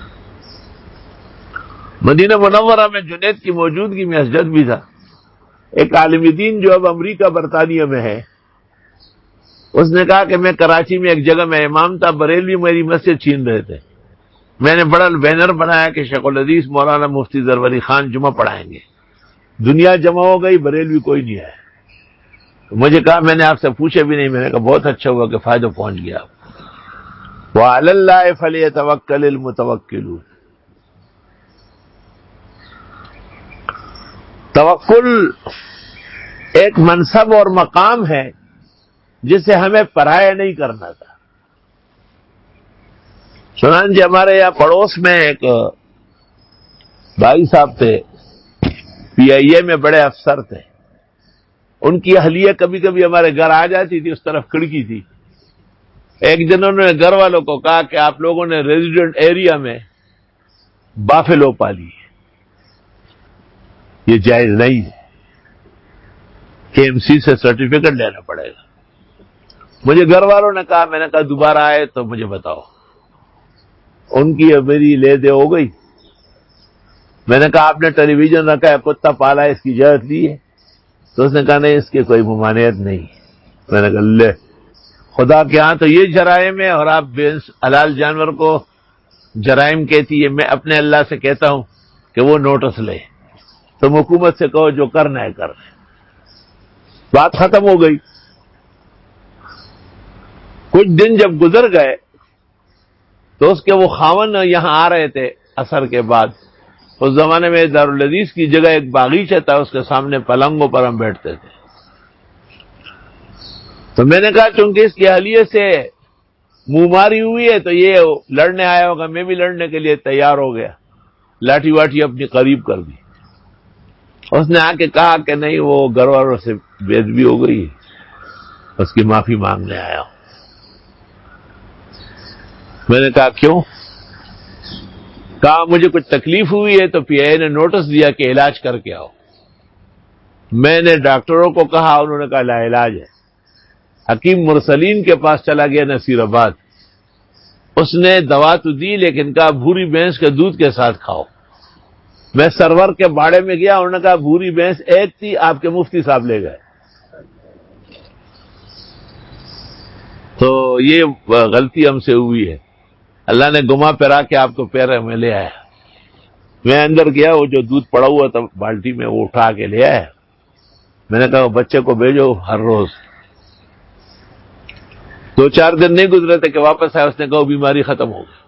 A: مدینہ منورہ میں جنید کی موجودگی میں اسجد بھی تھا. ایک عالم دین جو اب امریکہ برطانیہ میں ہے، اس نے کہا کہ میں کراچی میں ایک جگہ میں امام تھا، بریلوی میری مسجد چھین رہے تھے. میں نے بڑا بینر بنایا کہ شیخ الحدیث مولانا مفتی زروری خان جمعہ پڑھائیں گے. دنیا جمع ہو گئی، بریلوی کوئی نہیں آیا. مجھے کہا میں نے آپ سے پوچھے بھی نہیں. میں نے کہا بہت اچھا ہوا کہ فائدہ پہنچ گیا. وَعَلَى اللَّهِ فَلْيَتَوَكَّلِ الْمُتَوَكِّلُونَ. توکل ایک منصب اور مقام ہے جسے ہمیں پرایا نہیں کرنا تھا. چنانچہ ہمارے یہاں پڑوس میں ایک بھائی صاحب تھے، پی آئی اے میں بڑے افسر تھے. ان کی اہلیہ کبھی کبھی ہمارے گھر آ جاتی تھی، اس طرف کھڑکی تھی. ایک دن انہوں نے گھر والوں کو کہا کہ آپ لوگوں نے ریزیڈنٹ ایریا میں بافلو پالی ہے، یہ جائز نہیں ہے، کے ایم سی سے سرٹیفکیٹ لینا پڑے گا. مجھے گھر والوں نے کہا، میں نے کہا دوبارہ آئے تو مجھے بتاؤ. ان کی میری لے دے ہو گئی. میں نے کہا آپ نے ٹیلی ویژن رکھا ہے، کتا پالا ہے، اس کی اجازت لی ہے؟ تو اس نے کہا نہیں، اس کی کوئی ممانعت نہیں. میں نے کہا لے، خدا کے ہاں تو یہ جرائم ہے اور آپ حلال جانور کو جرائم کہتی ہے. میں اپنے اللہ سے کہتا ہوں کہ وہ نوٹس لے. تم حکومت سے کہو جو کرنا ہے کر. بات ختم ہو گئی. کچھ دن جب گزر گئے تو اس کے وہ خاون یہاں آ رہے تھے عصر کے بعد. اس زمانے میں دارالحدیث کی جگہ ایک باغیچہ تھا، اس کے سامنے پلنگوں پر ہم بیٹھتے تھے. تو میں نے کہا چونکہ اس کی اہلیہ سے منہ ماری ہوئی ہے تو یہ لڑنے آیا ہوگا. میں بھی لڑنے کے لیے تیار ہو گیا، لاٹھی واٹھی اپنی قریب کر دی. اس نے آ کے کہا کہ نہیں، وہ گھر والوں سے بے ادبی ہو گئی، اس کی معافی مانگنے آیا ہوں. میں نے کہا کیوں؟ کہا مجھے کچھ تکلیف ہوئی ہے تو پی آئی نے نوٹس دیا کہ علاج کر کے آؤ. میں نے ڈاکٹروں کو کہا، انہوں نے کہا لا علاج ہے. حکیم مرسلین کے پاس چلا گیا نصیر آباد. اس نے دوا تو دی لیکن کہا بھوری بھینس کے دودھ کے ساتھ کھاؤ. میں سرور کے باڑے میں گیا، انہوں نے کہا بھوری بھینس ایک تھی، آپ کے مفتی صاحب لے گئے. تو یہ غلطی ہم سے ہوئی ہے. اللہ نے گما پھرا کے آپ کو پیر میں لے آیا. میں اندر گیا، وہ جو دودھ پڑا ہوا تھا بالٹی میں وہ اٹھا کے لے آیا. میں نے کہا بچے کو بھیجو ہر روز. دو چار دن نہیں گزرے تھے کہ واپس آیا. اس نے کہا بیماری ختم ہو گئی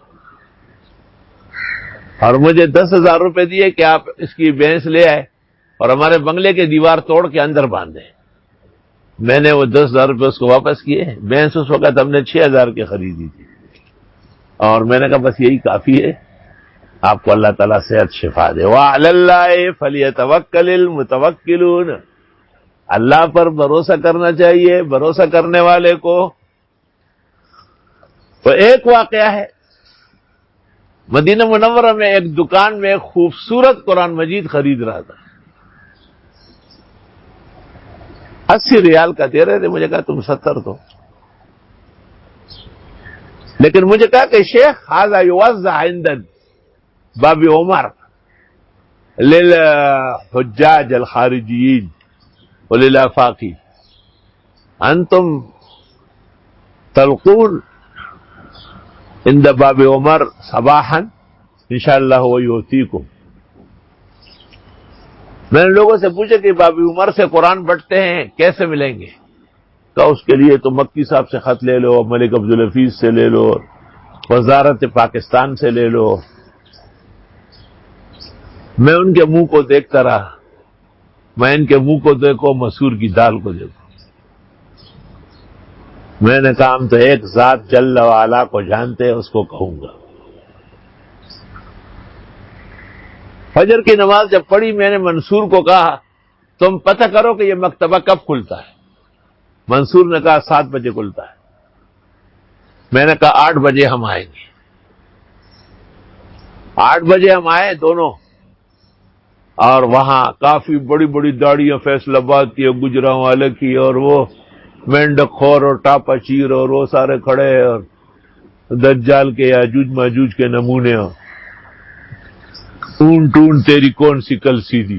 A: اور مجھے دس ہزار روپے دیے کہ آپ اس کی بھینس لے آئے اور ہمارے بنگلے کے دیوار توڑ کے اندر باندھے. میں نے وہ دس ہزار روپے اس کو واپس کیے. بھینس اس وقت ہم نے چھ ہزار کی خریدی تھی اور میں نے کہا بس یہی کافی ہے، آپ کو اللہ تعالیٰ صحت شفا دے. وَعَلَى اللَّهِ فَلْيَتَوَكَّلِ الْمُتَوَكِّلُونَ. اللہ پر بھروسہ کرنا چاہیے بھروسہ کرنے والے کو. تو ایک واقعہ ہے مدینہ منورہ میں ایک دکان میں ایک خوبصورت قرآن مجید خرید رہا تھا، اسی ریال کا دے رہے تھے، مجھے کہا تم ستر دو، لیکن مجھے کہا کہ شیخ ھذا یوزع عند باب عمر للحجاج الخارجیین وللآفاقی، انتم تلقون عند باب عمر صباحا انشاءاللہ ویؤتیکم۔ میں نے لوگوں سے پوچھا کہ باب عمر سے قرآن بٹتے ہیں کیسے ملیں گے؟ کہا اس کے لیے تو مکی صاحب سے خط لے لو، ملک عبدالحفیظ سے لے لو، وزارت پاکستان سے لے لو۔ میں ان کے منہ کو دیکھتا رہا، میں ان کے منہ کو دیکھو، مسور کی دال کو دیکھو۔ میں نے کہا ہم تو ایک ذات جل وعلا کو جانتے ہیں، اس کو کہوں گا۔ فجر کی نماز جب پڑھی، میں نے منصور کو کہا تم پتہ کرو کہ یہ مکتبہ کب کھلتا ہے۔ منصور نے کہا سات بجے کھلتا ہے۔ میں نے کہا آٹھ بجے ہم آئیں گے۔ آٹھ بجے ہم آئے دونوں، اور وہاں کافی بڑی بڑی داڑیاں فیصل آباد کی اور گجراں والے کی، اور وہ مینڈک خور اور ٹاپا چیر اور وہ سارے کھڑے، اور دجال کے یاجوج ماجوج کے نمونے، اون ٹون تیری کون سی کل سیدھی۔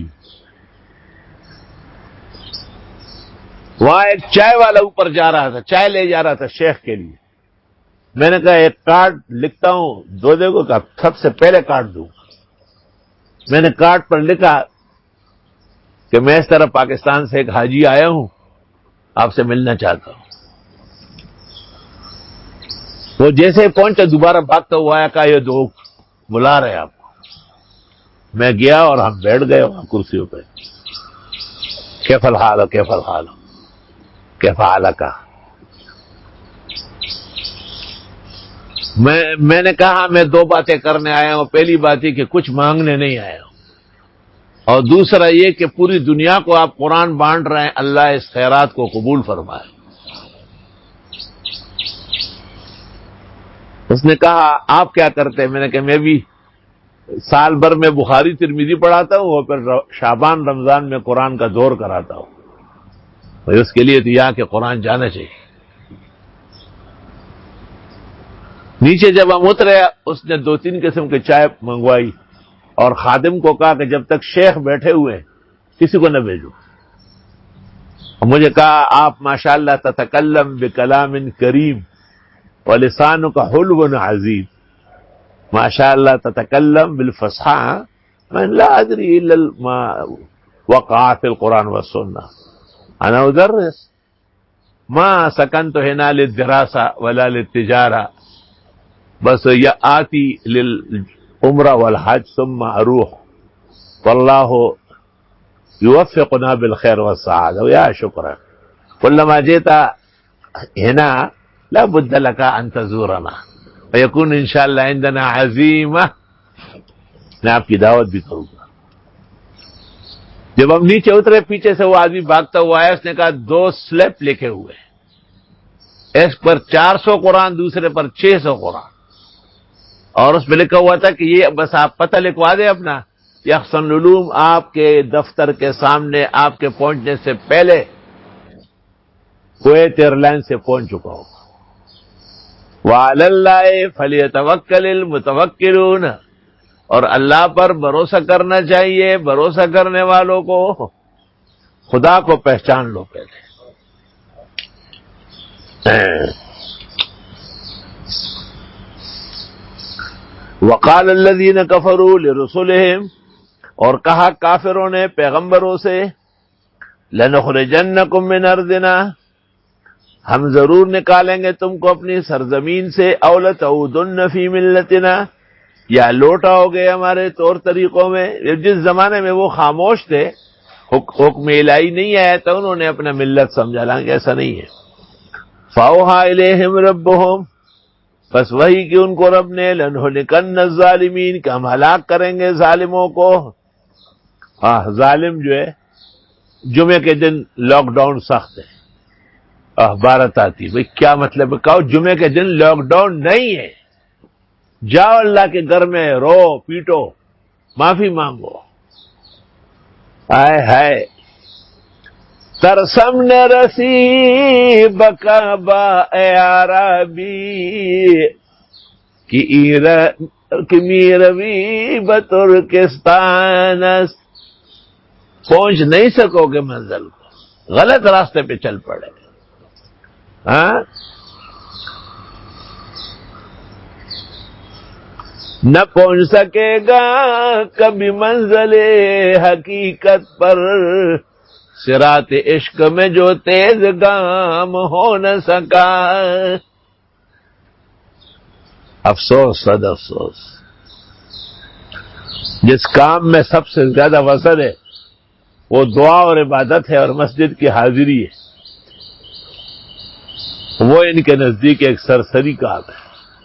A: وہاں ایک چائے والا اوپر جا رہا تھا، چائے لے جا رہا تھا شیخ کے لیے۔ میں نے کہا ایک کارڈ لکھتا ہوں، دو دے کو کہا سب سے پہلے کارڈ دوں۔ میں نے کارڈ پر لکھا کہ میں اس طرح پاکستان سے ایک حاجی آیا ہوں، آپ سے ملنا چاہتا ہوں۔ وہ جیسے ہی پہنچا دوبارہ بھاگتا ہوا آیا، کہا یہ دو بلا رہے آپ کو۔ میں گیا اور ہم بیٹھ گئے وہاں کرسیوں پہ۔ کیف الحال ہو، کیف الحال ہو، کیف حالک۔ میں میں نے کہا میں دو باتیں کرنے آیا ہوں، پہلی بات یہ کہ کچھ مانگنے نہیں آیا ہوں، اور دوسرا یہ کہ پوری دنیا کو آپ قرآن بانٹ رہے ہیں، اللہ اس خیرات کو قبول فرمائے۔ اس نے کہا آپ کیا کرتے ہیں؟ میں نے کہا میں بھی سال بھر میں بخاری ترمذی پڑھاتا ہوں، اور پھر شعبان رمضان میں قرآن کا دور کراتا ہوں، اور اس کے لیے تو یہاں کے قرآن جانا چاہیے۔ نیچے جب ہم اترے، اس نے دو تین قسم کی چائے منگوائی، اور خادم کو کہا کہ جب تک شیخ بیٹھے ہوئے کسی کو نہ بھیجو۔ اور مجھے کہا آپ ماشاءاللہ تتکلم بکلام کریم ولسانک حلو عظیم، ماشاءاللہ تتکلم بالفصحى من لا ادری الا ما وقع في القرآن والسنة، انا ادرس ما سکنت هنا للدراسة ولا للتجارة، بس آتی للعمرہ والحج ثم اروح، واللہ يوفقنا بالخير والسعادة، ويا شكرا كلما جئت هنا لا بد لك ان تزورنا ويكون ان شاء الله عندنا عزيمة، میں آپ کی دعوت بھی کروں گا۔ جب ہم نیچے اترے، پیچھے سے وہ آدمی بھاگتا ہوا آیا، اس نے کہا دو سلپ لکھے ہوئے، ایک پر چار سو قرآن، دوسرے پر چھ سو قرآن، اور اس میں لکھا ہوا تھا کہ یہ بس آپ پتہ لکھوا دیں اپنا، یہ احسن العلوم آپ کے دفتر کے سامنے آپ کے پہنچنے سے پہلے کویت ایئر لائن سے پہنچ چکا ہو۔ وَعَلَى اللَّهِ فَلْيَتَوَكَّلِ الْمُتَوَكِّلُونَ، اور اللہ پر بھروسہ کرنا چاہیے، بھروسہ کرنے والوں کو خدا کو پہچان لو پہلے۔ وقال الذين كفروا لرسلهم، اور کہا کافروں نے پیغمبروں سے، لنخرجنكم من ارضنا، ہم ضرور نکالیں گے تم کو اپنی سرزمین سے، او لتعودن فی ملتنا، یا لوٹاؤ گے ہمارے طور طریقوں میں۔ جس زمانے میں وہ خاموش تھے، حکم الہی نہیں آیا تھا، انہوں نے اپنا ملت سمجھا، لانکہ ایسا نہیں ہے۔ فَأَوْحَىٰ إِلَيْهِمْ رَبُّهُمْ، بس وہی کہ ان کو رب نے، لَنُهْلِكَنَّ الظَّالِمِينَ، کہ ہم ہلاک کریں گے ظالموں کو۔ ہاں ظالم جو ہے، جمعے کے دن لاک ڈاؤن سخت ہے، اخبارات آتی، بھئی کیا مطلب ہے؟ کہو جمعے کے دن لاک ڈاؤن نہیں ہے، جاؤ اللہ کے گھر میں رو پیٹو معافی مانگو. ہائے ہائے ترسم نہ رسی بکا با اے عربی کی میروی بترکستان. پہنچ نہیں سکو گے منزل کو، غلط راستے پہ چل پڑے. ہاں نہ پہنچ سکے گا کبھی منزل حقیقت پر، صراط عشق میں جو تیز گام ہو نہ سکا. افسوس صد افسوس. جس کام میں سب سے زیادہ وزن ہے وہ دعا اور عبادت ہے اور مسجد کی حاضری ہے، وہ ان کے نزدیک ایک سرسری کام ہے.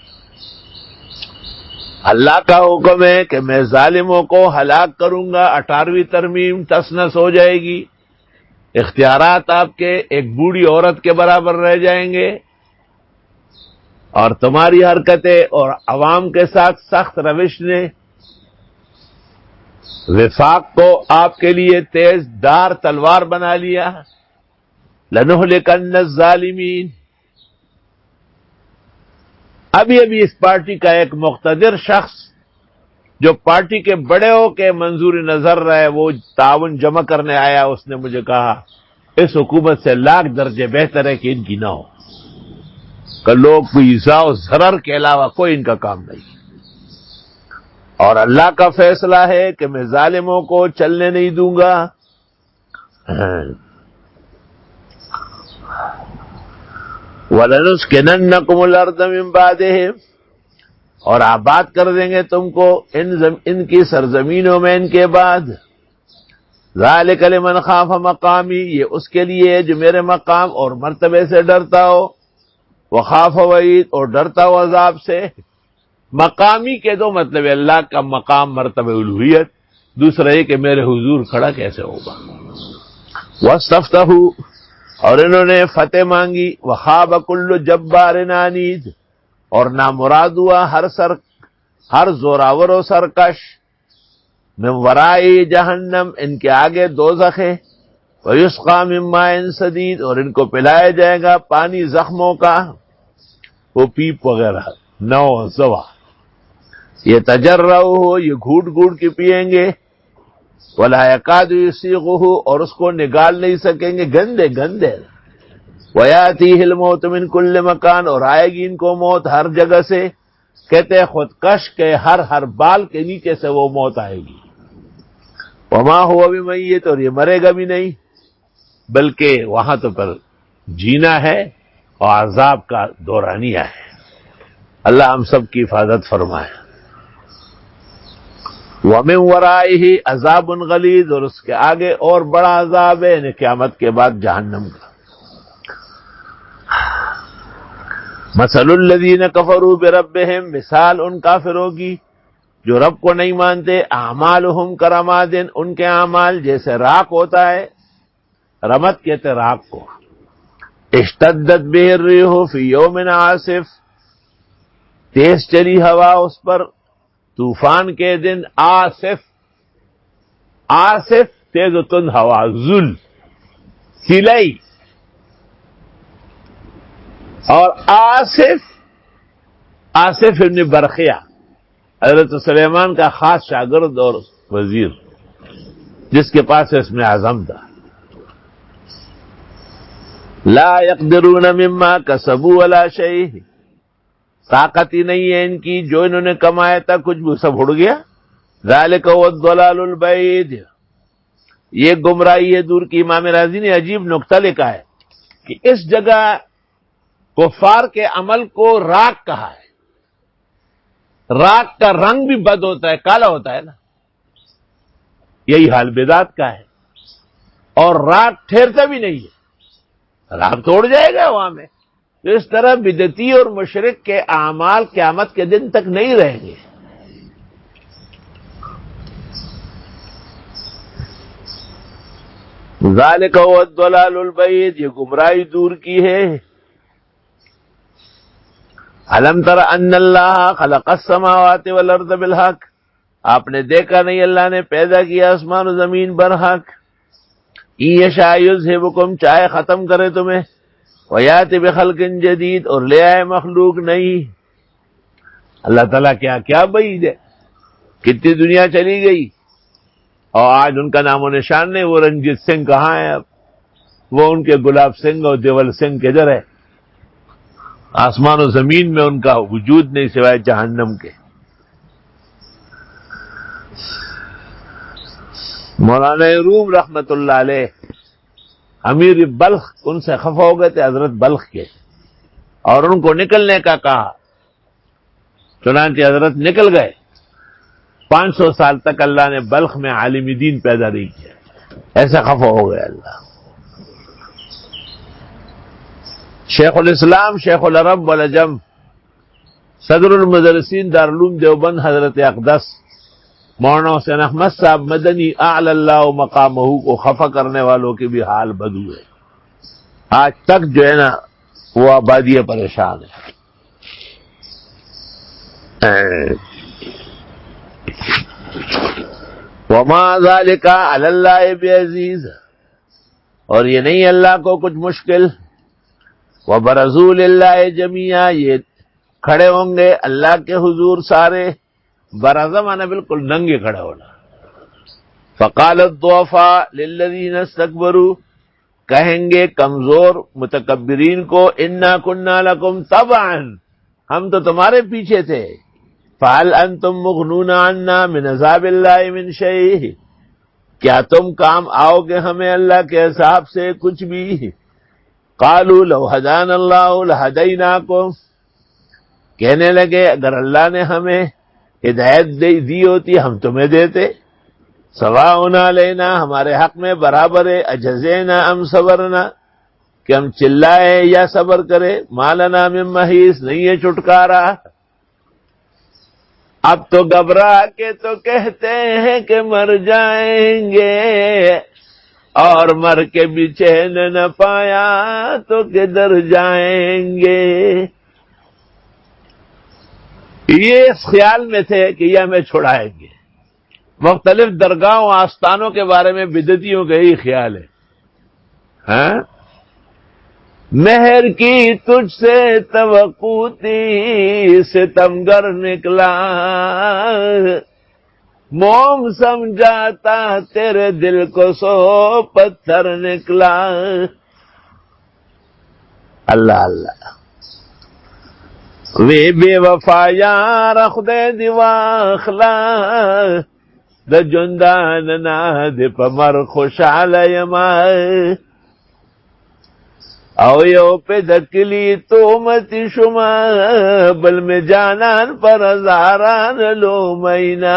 A: اللہ کا حکم ہے کہ میں ظالموں کو ہلاک کروں گا، اٹھارہویں ترمیم تس نس ہو جائے گی. اختیارات آپ کے ایک بوڑھی عورت کے برابر رہ جائیں گے، اور تمہاری حرکتیں اور عوام کے ساتھ سخت روش نے وفاق کو آپ کے لیے تیز دار تلوار بنا لیا. لَنُهْلِكَنَّ الظَّالِمِينَ. ابھی ابھی اس پارٹی کا ایک مقتدر شخص جو پارٹی کے بڑے ہو کے منظور نظر رہے، وہ تعاون جمع کرنے آیا، اس نے مجھے کہا اس حکومت سے لاکھ درجے بہتر ہے کہ ان کی نہ ہو، کہ لوگ کو ایذاء و ضرر کے علاوہ کوئی ان کا کام نہیں. اور اللہ کا فیصلہ ہے کہ میں ظالموں کو چلنے نہیں دوں گا. وَلَنُسْكِنَنَّكُمُ الْأَرْضَ مِنْ بَعْدِهِمْ. اور آباد کر دیں گے تم کو ان زم... ان کی سرزمینوں میں ان کے بعد. ذَلِكَ لِمَنْ خَافَ مَقَامِي. یہ اس کے لیے ہے جو میرے مقام اور مرتبے سے ڈرتا ہو. وَخَافَ وَعِيدٍ. اور ڈرتا ہو عذاب سے. مقامی کے دو مطلب ہے، اللہ کا مقام مرتبہ الوہیت، دوسرا یہ کہ میرے حضور کھڑا کیسے ہوگا. وَاسْتَفْتَحُوا. اور انہوں نے فتح مانگی. وَخَابَ كُلُّ جَبَّارٍ عَنِيدٍ. اور نامراد ہوا ہر سر ہر زوراور و سرکش. من ورائی جہنم. ان کے آگے دوزخ ہے. وَيُسْقَى مِن مَّاءٍ صَدِيدٍ. اور ان کو پلایا جائے گا پانی زخموں کا، وہ پیپ وغیرہ نو زوا. یہ تجرعہ، یہ گھوٹ گھوٹ کے پیئیں گے. وَلَا يَكَادُ يُسِيغُهُ. اور اس کو نگال نہیں سکیں گے، گندے گندے. وَيَأْتِيهِ الْمَوْتُ مِنْ كُلِّ مَكَانٍ. اور آئے گی ان کو موت ہر جگہ سے. کہتے ہیں خودکش کے ہر ہر بال کے نیچے سے وہ موت آئے گی. وَمَا هُوَ بِمَيِّتٍ. اور یہ مرے گا بھی نہیں، بلکہ وہاں تو پر جینا ہے اور عذاب کا دورانیہ ہے. اللہ ہم سب کی حفاظت فرمائے. وَمِن وَرَائِهِ عَذَابٌ غَلِيظٌ. اور اس کے آگے اور بڑا عذاب ہے، یعنی قیامت کے بعد جہنم کا. مَثَلُ الَّذِينَ كَفَرُوا بِرَبِّهِمْ. مثال ان کافروں کی جو رب کو نہیں مانتے. اعمالهم کرماد. ان کے اعمال جیسے راک ہوتا ہے، رمت کہتے راک کو. اشتدت به الريح في يوم عاصف. تیز چلی ہوا اس پر طوفان کے دن. آصف آصف تیز و تند ہوا. ذل سلائی. اور آصف آصف ابن برخیہ حضرت سلیمان کا خاص شاگرد اور وزیر، جس کے پاس اس میں اعظم تھا. لا يقدرون مما كسبوا ولا شيء. طاقت ہی نہیں ہے ان کی جو انہوں نے کمایا تھا، کچھ بھی سب اڑ گیا. ذالک هو الضلال البعید. یہ گمراہی ہے دور کی. امام رازی نے عجیب نقطہ لکھا ہے کہ اس جگہ کفار کے عمل کو راک کہا ہے. راک کا رنگ بھی بد ہوتا ہے، کالا ہوتا ہے نا. یہی حال بدعت کا ہے. اور راک ٹھہرتا بھی نہیں ہے، راک توڑ جائے گا وہاں میں. تو اس طرح بدعتی اور مشرک کے اعمال قیامت کے دن تک نہیں رہیں گے. ذالک هو الضلال البعید. یہ گمراہی دور کی ہے. الم تر ان اللہ خلق السماوات والارض بالحق، آپ نے دیکھا نہیں اللہ نے پیدا کیا آسمان و زمین برحق. ان یشاء یذھبکم، چاہے ختم کرے تمہیں، ویأتی بخلق جدید، اور لے آئے مخلوق نئی. اللہ تعالیٰ کیا کیا بعید ہے، کتنی دنیا چلی گئی اور آج ان کا نام و نشان نہیں. وہ رنجیت سنگھ کہاں ہے اب؟ وہ ان کے گلاب سنگھ اور دیول سنگھ کدھر ہے؟ آسمان و زمین میں ان کا وجود نہیں سوائے جہنم کے. مولانا روم رحمت اللہ علیہ امیر بلخ ان سے خفا ہو گئے تھے حضرت بلخ کے، اور ان کو نکلنے کا کہا. چنانچہ حضرت نکل گئے. پانچ سو سال تک اللہ نے بلخ میں عالم دین پیدا نہیں کیا، ایسا خفا ہو گیا اللہ. شیخ الاسلام شیخ العرب والعجم صدر المدرسین دارالعلوم دیوبند حضرت اقدس مولانا حسین احمد صاحب مدنی اعلی اللہ مقامہ کو خفا کرنے والوں کے بھی حال بدو ہے. آج تک جو ہے نا وہ آبادی پریشان ہے. وما ذلک علی اللہ بعزیز، اور یہ نہیں اللہ کو کچھ مشکل. وبرزوا للہ جمیعا، یہ کھڑے ہوں گے اللہ کے حضور سارے. برزہ مانا بالکل ننگے کھڑے ہونا. فقال الضعفاء للذین استکبروا، کہیں گے کمزور متکبرین کو، انا کنا لکم تبعا، ہم تو تمہارے پیچھے تھے. فهل انتم مغنون عنا من عذاب اللہ من شیء، کیا تم کام آؤ گے ہمیں اللہ کے عذاب سے کچھ بھی. قالوا لو ہدانا اللہ لہدیناکم، کہنے لگے اگر اللہ نے ہمیں ہدایت دی ہوتی ہم تمہیں دیتے. سواء علینا، ہمارے حق میں برابر ہے، اجزینا ام صبرنا، کہ ہم چلائے یا صبر کرے. ما لنا من محیص، نہیں ہے چھٹکارا. اب تو گھبرا کے تو کہتے ہیں کہ مر جائیں گے، اور مر کے بھی چین نہ پایا تو کدھر جائیں گے. یہ اس خیال میں تھے کہ یہ ہمیں چھڑائیں گے. مختلف درگاہوں آستانوں کے بارے میں بدعتیوں کا یہی خیال ہے. ہاں، مہر کی تجھ سے توقع تھی، ستمگر نکلا، موم سمجھاتا تیرے دل کو سو پتھر نکلا. اللہ اللہ. وی بے وفا یار خدے دیواخلا، د جندان نا دی پمر خوشحال یما، او یو پہ دکلی تو متی شما، بل میں جانان پر ہزاران لو مینا.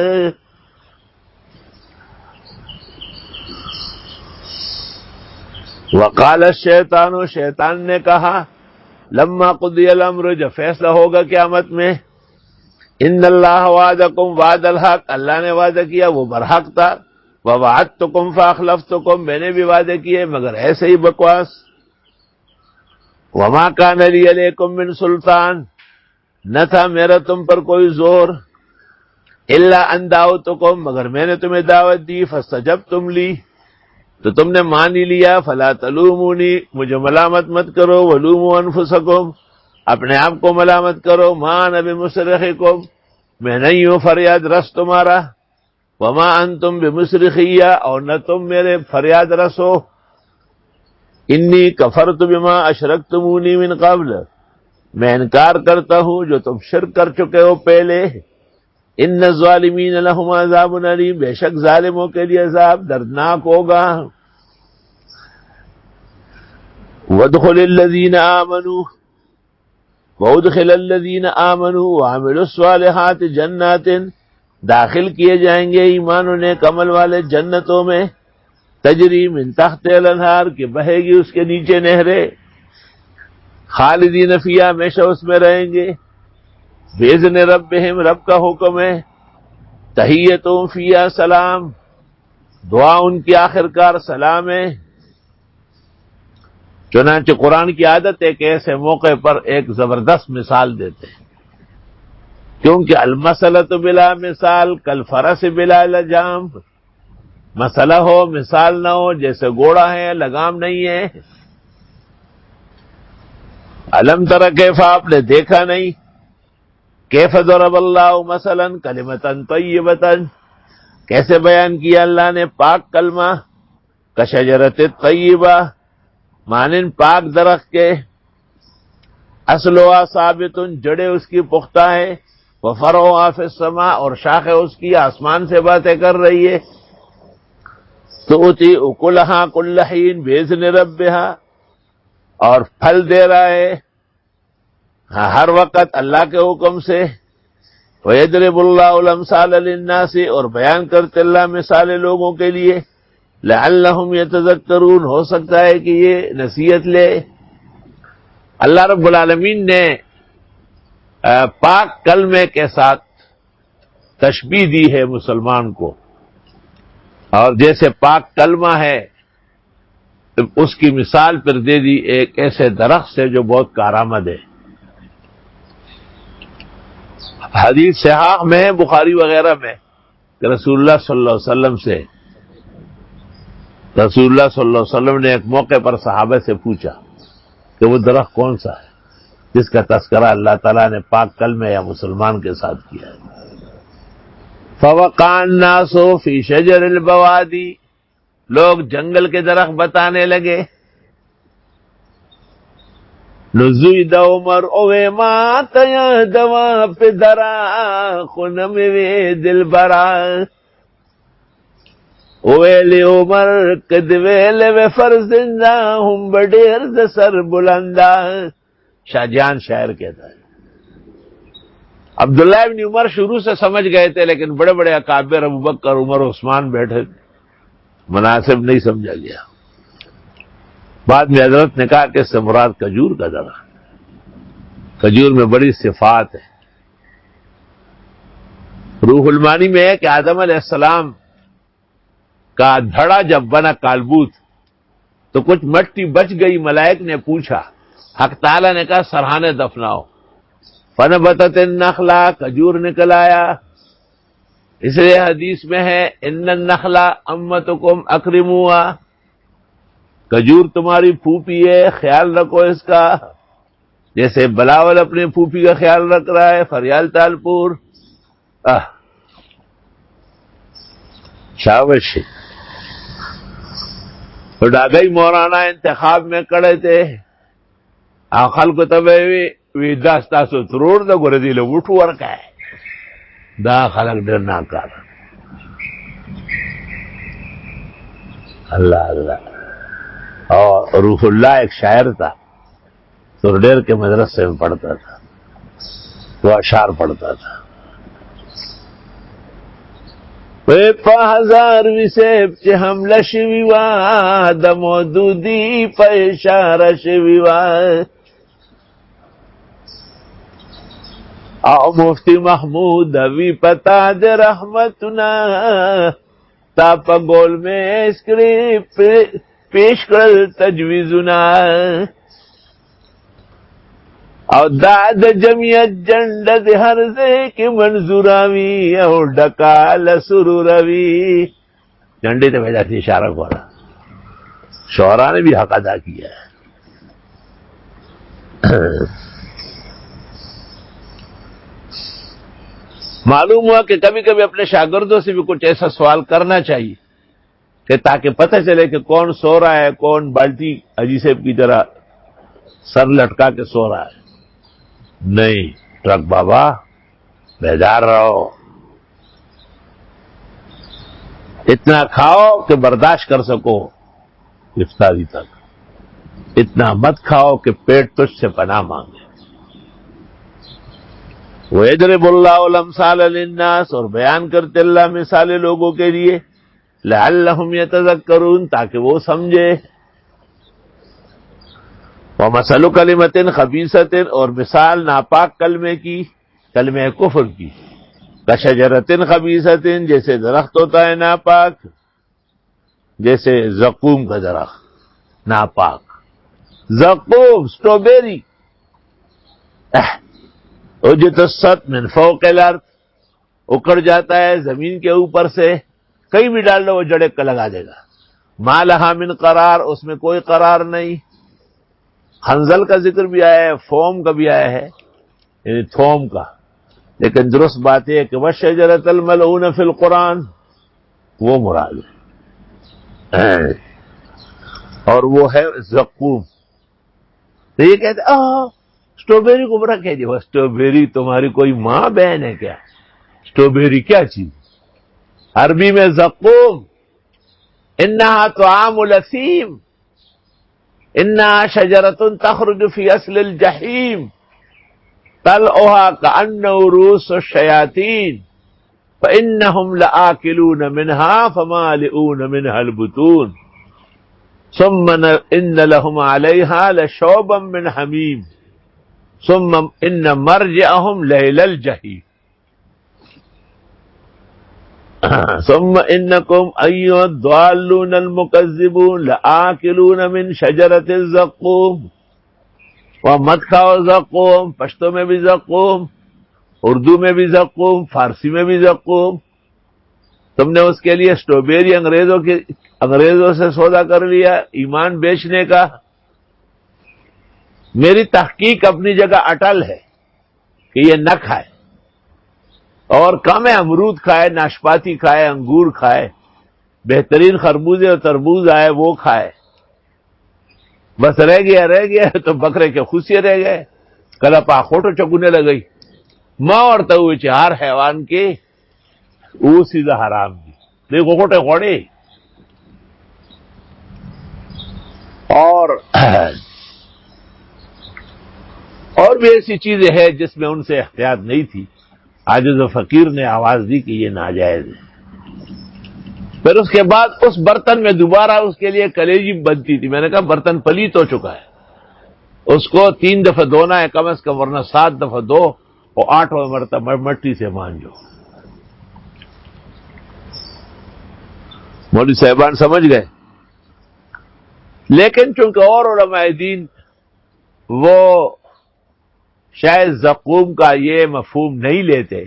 A: وقال الشیطان، شیطان نے کہا، لما قضی الامر، جب فیصلہ ہوگا قیامت میں، ان اللہ وعدکم وعد الحق، اللہ نے وعدہ کیا وہ برحق تھا. ووعدتکم فاخلفتکم، میں نے بھی وعدے کیے مگر ایسے ہی بکواس. وما کان لی علیکم من سلطان، نہ تھا میرا تم پر کوئی زور. الا ان دعوتکم، مگر میں نے تمہیں دعوت دی. فاستجبتم لی، تو تم نے مان ہی لیا. فلا تلومونی، مجھے ملامت مت کرو. ولوموا انفسکم، اپنے آپ کو ملامت کرو. ما انا بمصرخکم، میں نہیں ہوں فریاد رس تمہارا. وما انتم بمصرخی، اور نہ تم میرے فریاد رس ہو. انی کفرت بما اشرکتمونی من قبل، میں انکار کرتا ہوں جو تم شرک کر چکے ہو پہلے. ان الظالمین لہم عذاب علیم، بے شک ظالموں کے لیے عذاب دردناک ہوگا. وادخل الذین آمنوا وادخل الذین آمنوا وعملوا الصالحات جنات، داخل کیے جائیں گے ایمان نے کمل والے جنتوں میں. تجری من تحت الانہار، کہ بہے گی اس کے نیچے نہریں. خالدین فیہا، ہمیشہ اس میں رہیں گے. باذن ربہم، رب کا حکم ہے. تحیتہم فیہا سلام، دعا ان کی آخر کار سلام ہے. چنانچہ قرآن کی عادت ہے کہ ایسے موقع پر ایک زبردست مثال دیتے ہیں، کیونکہ المسلۃ بلا مثال کالفرس بلا لجام، مسئلہ ہو مثال نہ ہو جیسے گھوڑا ہے لگام نہیں ہے۔ الم تر کیف، آپ نے دیکھا نہیں، کیف ضرب اللہ مثلا کلمۃ طیبۃ، کیسے بیان کیا اللہ نے پاک کلمہ، کشجرۃ طیبہ، مانند پاک درخت کے، اصلها ثابت، جڑیں اس کی پختہ ہے، وفرعها فی السماء، اور شاخیں اس کی آسمان سے باتیں کر رہی ہے، تؤتی اکلها کل حین باذن ربها، اور پھل دے رہا ہے ہر وقت اللہ کے حکم سے، وَيَضْرِبُ اللَّهُ الْأَمْثَالَ لِلنَّاسِ، اور بیان کرتے اللہ مثالیں لوگوں کے لیے، لَعَلَّهُمْ يَتَذَكَّرُونَ، ہو سکتا ہے کہ یہ نصیحت لے۔ اللہ رب العالمین نے پاک کلمے کے ساتھ تشبیہ دی ہے مسلمان کو، اور جیسے پاک کلمہ ہے اس کی مثال پر دے دی ایک ایسے درخت سے جو بہت کارآمد ہے۔ حدیث صحاح میں ہے بخاری وغیرہ میں کہ رسول اللہ صلی اللہ علیہ وسلم سے رسول اللہ صلی اللہ علیہ وسلم نے ایک موقع پر صحابہ سے پوچھا کہ وہ درخت کون سا ہے جس کا تذکرہ اللہ تعالیٰ نے پاک کلمے یا مسلمان کے ساتھ کیا ہے؟ فَوَقَعَ النَّاسُ فِي شَجَرِ الْبَوَادِ، لوگ جنگل کے درخت بتانے لگے۔ نزید عمر اوے مات یا دوا پہ درا خنم وے دل برا، اویلی عمر کدویل وے فرزندہ ہم بڑیر ز سر بلندہ۔ شاہ جان شاعر کہتا ہے۔ عبداللہ ابن عمر شروع سے سمجھ گئے تھے، لیکن بڑے بڑے اکابر ابوبکر عمر عثمان بیٹھے، مناسب نہیں سمجھا گیا۔ بعد میں حضرت نے کہا کہ اس سے مراد کھجور کا درخت، کھجور میں بڑی صفات ہے۔ روح المانی میں ہے کہ آدم علیہ السلام کا دھڑا جب بنا کالبوت تو کچھ مٹی بچ گئی، ملائک نے پوچھا، حق تعالیٰ نے کہا سرہانے دفناؤ، فنبتت النخلا، کھجور نکل آیا۔ اس لیے حدیث میں ہے ان النخلا امتکم اکرموها، کھجور تمہاری پھوپھی ہے، خیال رکھو اس کا، جیسے بلاول اپنے پھوپھی کا خیال رکھ رہا ہے، فریال تالپور۔ شابش۔ تو ڈاگئی مولانا انتخاب میں کڑے تھے، خلکو ته وی وی دا ستاسو ترور د ګوره دی له وټو ورکای، دا خلک ډېر ناکار۔ اللہ اللہ۔ اور روح اللہ ایک شاعر تھا، سرڈیر کے مدرسے میں پڑھتا تھا، وہ اشعار پڑھتا تھا۔ وی په هزار ویسیب چې حمله شوي وه، د مودودي په اشاره شوي وه، او مفتی محمود وی پتا د رحمتنا، تا په ګول میں اسکری پیش کړل تجویزنا، او دا د جمعیت جنډ د هر ځای کې منظوراوي او ډکال سروروي۔ جنڈے تو وجہ سے اشارہ کولا، شعراء نے بھی حق ادا کیا ہے۔ معلوم ہوا کہ کبھی کبھی اپنے شاگردوں سے بھی کچھ ایسا سوال کرنا چاہیے کہ تاکہ پتہ چلے کہ کون سو رہا ہے، کون بالٹی حاجی صاحب کی طرح سر لٹکا کے سو رہا ہے۔ نہیں، ٹرک بابا بیدار رہو، اتنا کھاؤ کہ برداشت کر سکو افطاری تک، اتنا مت کھاؤ کہ پیٹ تجھ سے پناہ مانگے۔ وَيَضْرِبُ اللَّهُ الْأَمْثَالَ لِلنَّاسِ، اور بیان کرتے اللہ مثالیں لوگوں کے لیے، لَعَلَّهُمْ يَتَذَكَّرُونَ، تاکہ وہ سمجھے۔ وَمَثَلُ كَلِمَةٍ خَبِيثَةٍ، اور مثال ناپاک کلمے کی، کلمہ کفر کی، کَشَجَرَةٍ خَبِيثَةٍ، جیسے درخت ہوتا ہے ناپاک، جیسے زقوم کا درخت ناپاک، زقوم سٹرابیری اجتثت من فوق الارض، اکڑ جاتا ہے زمین کے اوپر سے، کہیں بھی ڈال دو وہ جڑے کا لگا دے گا. ما لہا من قرار، اس میں کوئی قرار نہیں. حنظل کا ذکر بھی آیا ہے، فوم کا بھی آیا ہے، یعنی تھوم کا، لیکن درست بات یہ ہے کہ وَالشَّجَرَةَ الْمَلْعُونَ فِي الْقُرْآنِ وہ مراد ہے، اور وہ ہے زقوم. تو یہ کہتے آہ اسٹرابیری کو برا کہہ دیا. اسٹرابیری تمہاری کوئی ماں بہن ہے کیا؟ اسٹرابیری کیا چیز؟ عربی میں زقوم، انہا طعام الاثیم، انہا شجرۃ تخرج فی اصل الجحیم طلعها كأنه رؤوس الشیاطین فإنهم لآکلون منها فمالئون منها البطون ثم ان لهم عليها لشوبا من حمیم ثم ان مرجعهم لإلى الجحیم ثم انکم ایھا الضالون المکذبون لآکلون من شجرۃ الزقوم. وہاں مت کھاؤ زقوم، پشتو میں بھی زقوم، اردو میں بھی زقوم، فارسی میں بھی زقوم. تم نے اس کے لیے اسٹرابیری انگریزوں کی انگریزوں سے سودا کر لیا ایمان بیچنے کا. میری تحقیق اپنی جگہ اٹل ہے کہ یہ نہ کھائے، اور کم ہے امرود کھائے، ناشپاتی کھائے، انگور کھائے، بہترین خربوزے اور تربوز آئے وہ کھائے. بس رہ گیا رہ گیا تو بکرے کے خوشی رہ گئے، کلا پا خوٹو چکونے لگئی ماں اور تو چار حیوان کے وہ سیدھا حرام دی دیکھو خوٹے خوڑے. اور اور بھی ایسی چیزیں ہیں جس میں ان سے احتیاط نہیں تھی. عاجز و فقیر نے آواز دی کہ یہ ناجائز ہے. پھر اس کے بعد اس برتن میں دوبارہ اس کے لیے کلیجی بنتی تھی. میں نے کہا برتن پلیت ہو چکا ہے، اس کو تین دفعہ دھونا ہے کم از کم، ورنہ سات دفعہ دو اور آٹھواں مرتبہ مٹی سے مانجو. مولوی صاحبان سمجھ گئے. لیکن چونکہ اور علماء دین وہ شاید زقوم کا یہ مفہوم نہیں لیتے،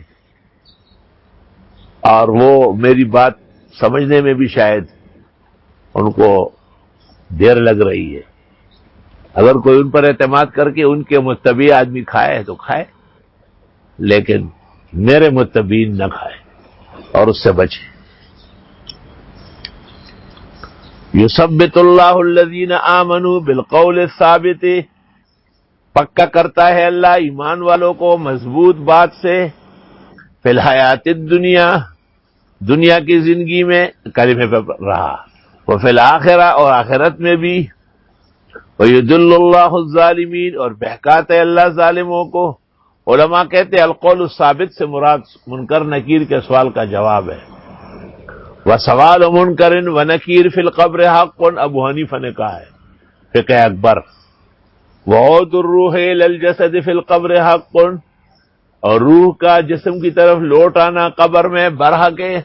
A: اور وہ میری بات سمجھنے میں بھی شاید ان کو دیر لگ رہی ہے. اگر کوئی ان پر اعتماد کر کے ان کے متبع آدمی کھائے تو کھائے، لیکن میرے متبعین نہ کھائے اور اس سے بچے. یثبت اللہ الذین آمنوا بالقول الثابت، پکا کرتا ہے اللہ ایمان والوں کو مضبوط بات سے، فی الحیات الدنیا، دنیا کی زندگی میں کلمے پہ رہا، وفی الآخرہ اور آخرت میں بھی، ویضل اللہ الظالمین اور بہکاتے ہے اللہ ظالموں کو. علماء کہتے ہیں القول الثابت سے مراد منکر نکیر کے سوال کا جواب ہے. وسوال منکر و نکیر فی القبر حق، ابو حنیفہ نے کہا ہے فقہ اکبر. وعود الروح الی الجسد فی القبر حق، اور روح کا جسم کی طرف لوٹ آنا قبر میں برحق ہے.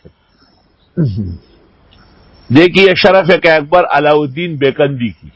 A: دیکھیے شرف فقہ اکبر علاء الدین بیکندی کی.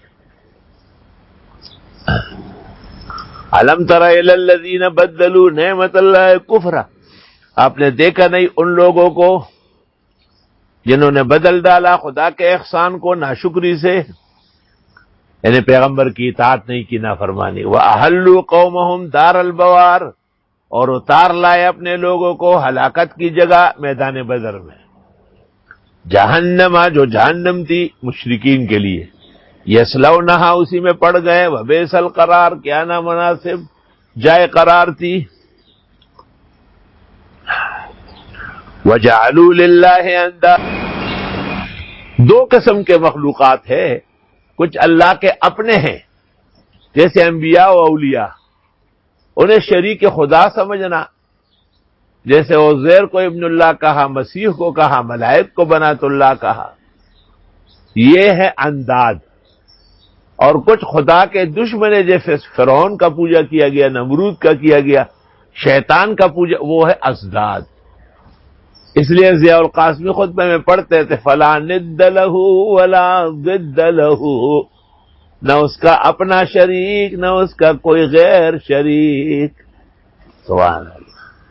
A: الم تر الی الذین بدلوا نعمت اللہ کفرا، آپ نے دیکھا نہیں ان لوگوں کو جنہوں نے بدل ڈالا خدا کے احسان کو ناشکری سے، یعنی پیغمبر کی اطاعت نہیں کی، نافرمانی. وَأَحَلُّوا قَوْمَهُمْ دَارَ الْبَوَارِ، اور اتار لائے اپنے لوگوں کو ہلاکت کی جگہ میدان بدر میں. جہنم، جو جہنم تھی مشرکین کے لیے، یصلونہا، اسی میں پڑ گئے، وبئس القرار، کیا نامناسب جائے قرار تھی. وجعلوا للہ اندادا، دو قسم کے مخلوقات ہیں، کچھ اللہ کے اپنے ہیں جیسے انبیاء و اولیاء، انہیں شریک خدا سمجھنا، جیسے عزیر کو ابن اللہ کہا، مسیح کو کہا، ملائک کو بنات اللہ کہا، یہ ہے انداد. اور کچھ خدا کے دشمن جیسے فرعون کا پوجا کیا گیا، نمرود کا کیا گیا، شیطان کا پوجا، وہ ہے اضداد. اس لیے ضیاء القاسمی خطبے میں پڑھتے تھے فلا ند لہ ولا ضد لہ، نہ اس کا اپنا شریک نہ اس کا کوئی غیر شریک. سبحان اللہ.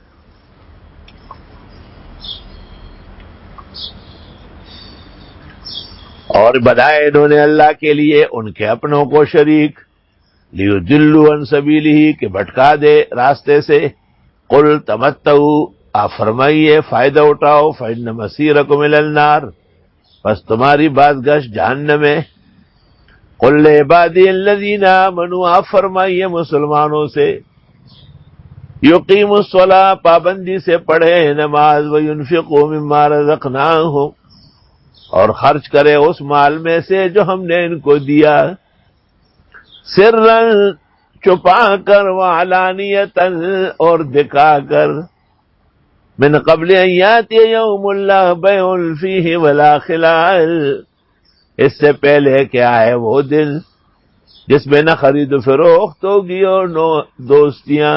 A: اور بنائے انہوں نے اللہ کے لیے ان کے اپنوں کو شریک، لیضلوا عن سبیلہ کہ بھٹکا دے راستے سے. قل تمتعوا آپ فرمائیے فائدہ اٹھاؤ، فإن مصیرکم الی النار پس تمہاری باز گشت جہنم ہے. قل لعبادی الذین آمنوا آپ فرمائیے مسلمانوں سے یقیموا الصلاۃ پابندی سے پڑھے نماز، وینفقوا مما رزقناہم اور خرچ کرے اس مال میں سے جو ہم نے ان کو دیا، سرًا چھپا کر، وعلانیۃً اور دکھا کر، من قبل ان یاتی یوم لا بیع فیہ ولا خلال اس سے پہلے کہ آئے وہ دن جس میں نہ خرید و فروخت ہوگی اور نہ دوستیاں.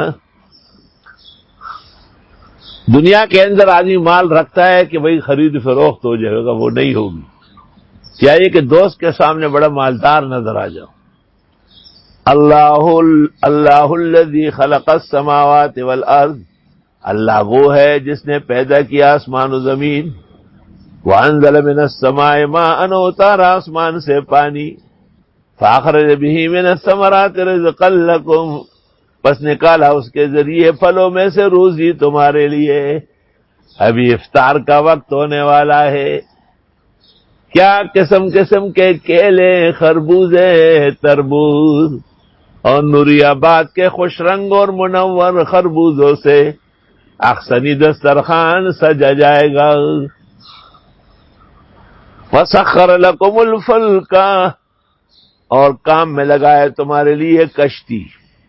A: دنیا کے اندر آدمی مال رکھتا ہے کہ بھئی خرید و فروخت ہو جائے گا، وہ نہیں ہوگی. چاہیے کہ دوست کے سامنے بڑا مالدار نظر آ جاؤ. اللہ اللہ الذی خلق السماوات والارض اللہ وہ ہے جس نے پیدا کیا آسمان و زمین. وانزل من السماء ماء اتارا آسمان سے پانی. فاخرج به من الثمرات رزقا لکم پس نکالا اس کے ذریعے پھلوں میں سے روزی تمہارے لیے. ابھی افطار کا وقت ہونے والا ہے. کیا قسم قسم کے کیلے، خربوزے، تربوز اور نوری آباد کے خوش رنگ اور منور خربوزوں سے اخسنی دسترخوان سجا جائے گا. وَسَخَّرَ لَكُمُ الْفُلْكَ اور کام میں لگائے تمہارے لیے کشتی.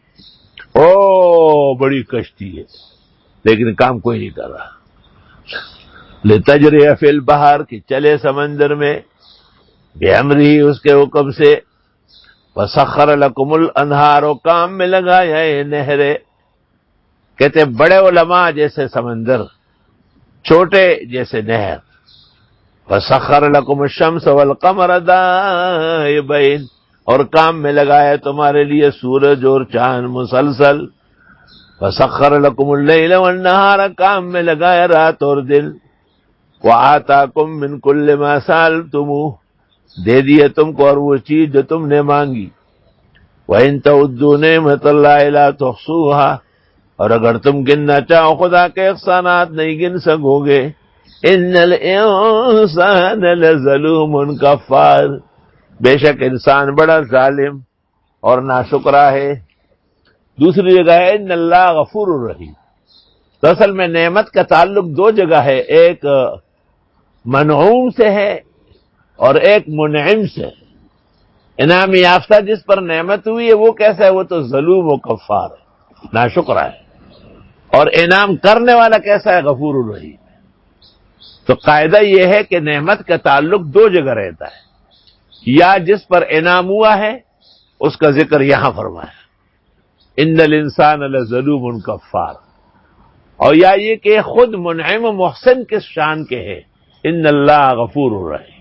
A: او بڑی کشتی ہے لیکن کام کوئی نہیں کر رہا. لِتَجْرِيَ فِي الْبَحْرِ کہ چلے سمندر میں، بِأَمْرِهِ اس کے حکم سے. وَسَخَّرَ لَكُمُ الْأَنْهَارَ اور کام میں لگایا ہے نہریں. کہتے بڑے علماء جیسے سمندر، چھوٹے جیسے نہر. وَسَخَّرَ لَكُمُ الشَّمْسَ وَالْقَمَرَ دَائِبَيْنِ اور کام میں لگایا تمہارے لیے سورج اور چاند مسلسل. وَسَخَّرَ لَكُمُ اللَّيْلَ وَالنَّهَارَ کام میں لگایا رات اور دن. وَآتَاكُم مِّن كُلِّ مَا سَأَلْتُمُوهُ دے دیے تم کو اور وہ چیز جو تم نے مانگی. وَإِن تَعُدُّوا نِعْمَتَ اللَّهِ لَا تُحْصُوهَا اور اگر تم گننا چاہو خدا کے احسانات نہیں گن سکو گے. ان الانسان لظلوم کفار بے شک انسان بڑا ظالم اور ناشکرا ہے. دوسری جگہ ہے ان اللہ غفور الرحیم. تو اصل میں نعمت کا تعلق دو جگہ ہے، ایک منعوم سے ہے اور ایک منعم سے. انعام یافتہ جس پر نعمت ہوئی ہے وہ کیسا ہے؟ وہ تو ظلوم و کفار ہے، ناشکرا ہے. اور انعام کرنے والا کیسا ہے؟ غفور الرحیم. تو قاعدہ یہ ہے کہ نعمت کا تعلق دو جگہ رہتا ہے، یا جس پر انعام ہوا ہے اس کا ذکر یہاں فرمایا ان الانسان لظلوم کفار، اور یا یہ کہ خود منعم و محسن کس شان کے ہے، ان اللہ غفور الرحیم.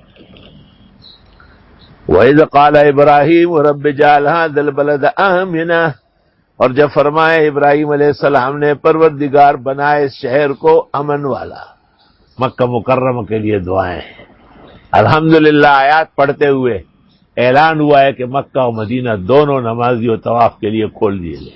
A: وَإِذْ قَالَ إِبْرَاهِيمُ رَبِّ اجْعَلْ هَٰذَا الْبَلَدَ آمِنًا اور جب فرمائے ابراہیم علیہ السلام نے پروردگار بنائے اس شہر کو امن والا. مکہ مکرمہ کے لیے دعائیں ہیں. الحمدللہ آیات پڑھتے ہوئے اعلان ہوا ہے کہ مکہ و مدینہ دونوں نمازی و طواف کے لیے کھول دیے گئے.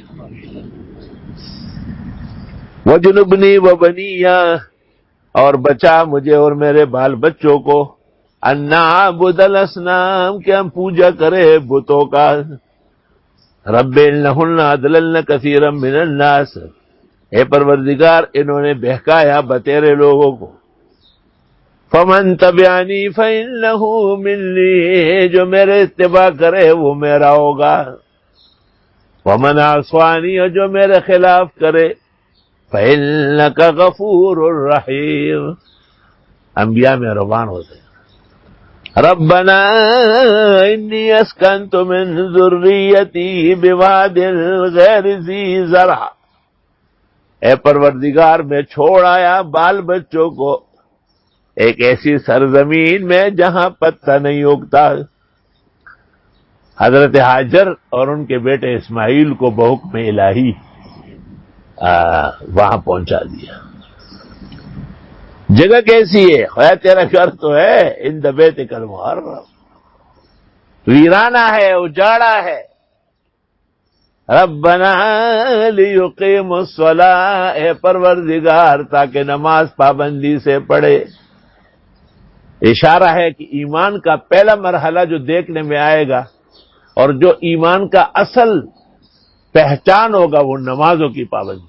A: وَجُنُبْنِي وَبَنِيَّ اور بچا مجھے اور میرے بال بچوں کو، ان نعبد الاصنام کہ ہم پوجا کرے بتوں کا. رب انہن اضللن کثیرا من الناس اے پروردگار انہوں نے بہکایا بتیرے لوگوں کو. فمن تبعنی فانہ منی جو میرے اتباع کرے وہ میرا ہوگا. ومن عصانی اور جو میرے خلاف کرے فانک غفور الرحیم. انبیاء مہربان ہوتے ہیں. ربنا انی اسکنت من ذریتی بواد غیر ذی زرع اے پروردگار میں چھوڑ آیا بال بچوں کو ایک ایسی سرزمین میں جہاں پتا نہیں اگتا. حضرت ہاجر اور ان کے بیٹے اسماعیل کو بحکم الہی وہاں پہنچا دیا. جگہ کیسی ہے؟ خیر تیرا گھر تو ہے عند بیتک المحرم، ویرانہ ہے، اجاڑا ہے. ربنا لیقیموا الصلاۃ، اے پروردگار تاکہ نماز پابندی سے پڑھے. اشارہ ہے کہ ایمان کا پہلا مرحلہ جو دیکھنے میں آئے گا اور جو ایمان کا اصل پہچان ہوگا وہ نمازوں کی پابندی.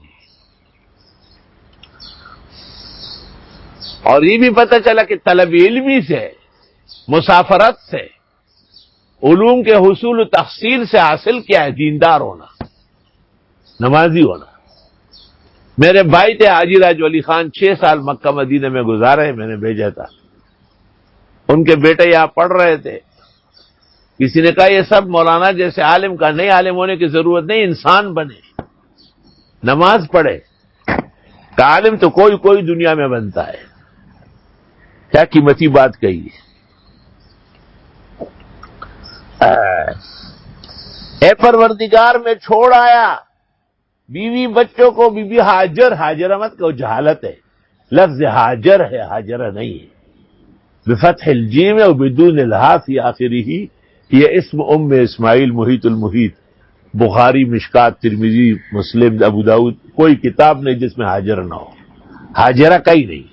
A: اور یہ بھی پتہ چلا کہ طلب علمی سے، مسافرت سے، علوم کے حصول و تحصیل سے حاصل کیا ہے؟ دیندار ہونا، نمازی ہونا. میرے بھائی تھے حاجی راج ولی خان، چھ سال مکہ مدینہ میں گزارے، میں نے بھیجا تھا. ان کے بیٹے یہاں پڑھ رہے تھے. کسی نے کہا یہ سب مولانا جیسے عالم کا نہیں، عالم ہونے کی ضرورت نہیں، انسان بنے، نماز پڑھے. کہ عالم تو کوئی کوئی دنیا میں بنتا ہے. کیا قیمتی بات کہی ہے. اے پروردگار میں چھوڑ آیا بیوی بچوں کو. بی بی ہاجر، ہاجرہ مت کہ جہالت ہے، لفظ ہاجر ہے، ہاجرہ نہیں ہے. بفتح الجیم و بدون الہا فی آخرہ، یہ اسم ام اسماعیل محیط المحیط. بخاری، مشکات، ترمذی، مسلم، ابو داؤد، کوئی کتاب نہیں جس میں ہاجر نہ ہو. ہاجرہ کہیں نہیں.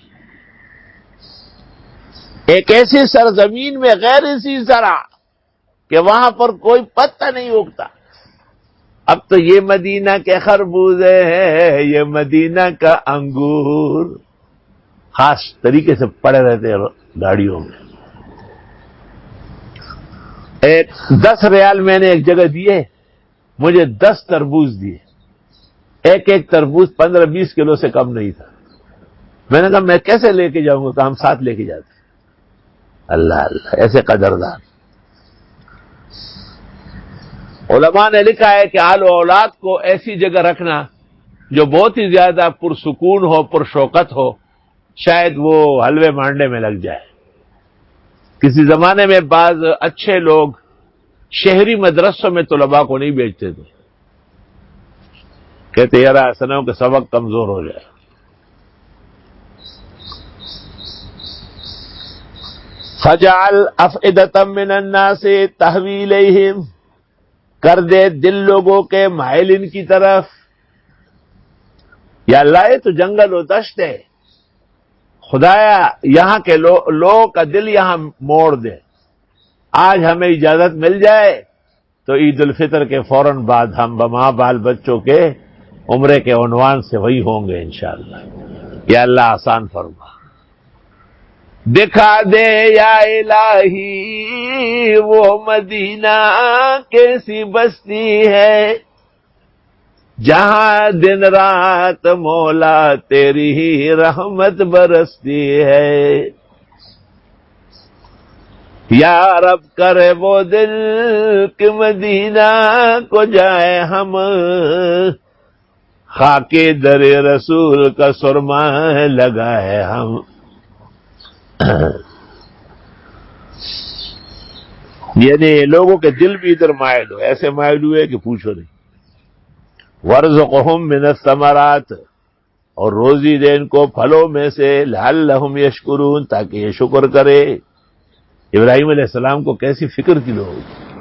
A: ایک ایسی سرزمین میں غیر اسی زرع کہ وہاں پر کوئی پتا نہیں اگتا. اب تو یہ مدینہ کے خربوزے ہیں، یہ مدینہ کا انگور. خاص طریقے سے پڑے رہتے گاڑیوں میں. ایک دس ریال میں نے ایک جگہ دیے، مجھے دس تربوز دیے. ایک ایک تربوز پندرہ بیس کلو سے کم نہیں تھا. میں نے کہا میں کیسے لے کے جاؤں گا؟ کہ ہم ساتھ لے کے جاتے. اللہ اللہ، ایسے قدردان. علماء نے لکھا ہے کہ آل و اولاد کو ایسی جگہ رکھنا جو بہت ہی زیادہ پرسکون ہو، پرشوقت ہو، شاید وہ حلوے مانڈے میں لگ جائے. کسی زمانے میں بعض اچھے لوگ شہری مدرسوں میں طلباء کو نہیں بیچتے تھے. کہتے یار ایسا نہ ہو کہ سبق کمزور ہو جائے. فجعل افئدۃ من الناس تہوی الیہم، کر دے دل لوگوں کے مائل ان کی طرف. یا اللہ یہ تو جنگل و دشت ہے، خدایا یہاں کے لوگوں کا دل یہاں موڑ دے. آج ہمیں اجازت مل جائے تو عید الفطر کے فوراً بعد ہم بماں بال بچوں کے عمرے کے عنوان سے وہی ہوں گے انشاءاللہ. یا اللہ آسان فرما. دکھا دے یا الہی وہ مدینہ کیسی بستی ہے، جہاں دن رات مولا تیری ہی رحمت برستی ہے. یا رب کرے وہ دل کہ مدینہ کو جائے ہم، خاک در رسول کا سرما لگائے ہم. یعنی لوگوں کے دل بھی ادھر مائل ہو، ایسے مائل ہوئے کہ پوچھو نہیں. وَارْزُقْهُم مِّنَ الثَّمَرَاتِ، اور روزی دے ان کو پھلوں میں سے، لَعَلَّهُمْ يَشْكُرُونَ تاکہ یہ شکر کرے. ابراہیم علیہ السلام کو کیسی فکر کی لوگ.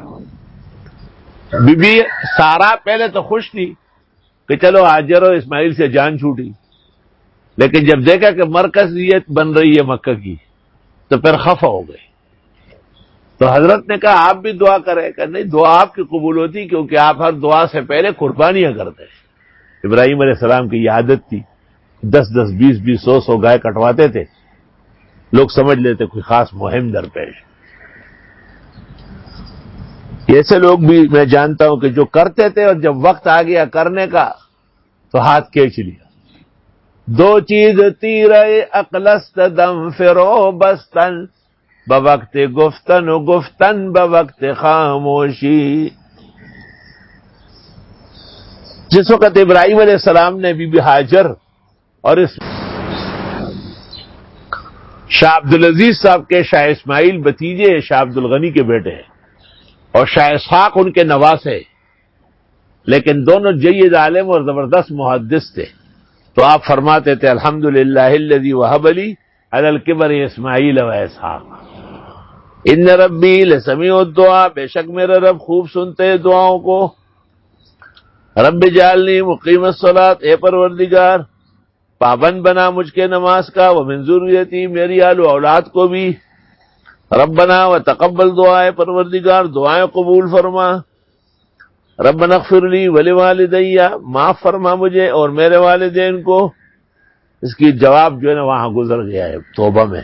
A: بی بی سارا پہلے تو خوش تھی کہ چلو ہاجر و اسماعیل سے جان چھوٹی، لیکن جب دیکھا کہ مرکزیت بن رہی ہے مکہ کی تو پھر خفا ہو گئے. تو حضرت نے کہا آپ بھی دعا کریں. کہ نہیں، دعا آپ کی قبول ہوتی کیونکہ آپ ہر دعا سے پہلے قربانیاں کرتے ہیں. ابراہیم علیہ السلام کی یہ عادت تھی، دس دس بیس بیس سو سو گائے کٹواتے تھے. لوگ سمجھ لیتے کوئی خاص مہم درپیش. ایسے لوگ بھی میں جانتا ہوں کہ جو کرتے تھے اور جب وقت آ گیا کرنے کا تو ہاتھ کھینچ لیا. دو چیز تیرے اقلست دم فرو بستن، بوقت گفتن و گفتن بوقت خاموشی. جس وقت ابراہیم علیہ السلام نے بی بی ہاجر اور اس شاہ عبد العزیز صاحب کے شاہ اسماعیل بھتیجے شاہ عبد الغنی کے بیٹے ہیں، اور شاہ اسحاق ان کے نواسے، لیکن دونوں جید عالم اور زبردست محدث تھے. تو آپ فرماتے تھے الحمدللہ الذی وہب لی علی الکبر اسماعیل و اسحاق، ان ربی لسمیع الدعاء، بے شک میرا رب خوب سنتے ہیں دعاؤں کو. رب جعلنی مقیم الصلاۃ، اے پروردگار پابند بنا مجھ کے نماز کا، ومن ذریتی، میری آل و اولاد کو بھی. ربنا وتقبل دعا، اے پروردگار دعائیں قبول فرما. ربنا اغفر لی ولوالدی، معاف فرما مجھے اور میرے والدین کو. اس کی جواب جو ہے نا وہاں گزر گیا ہے توبہ میں.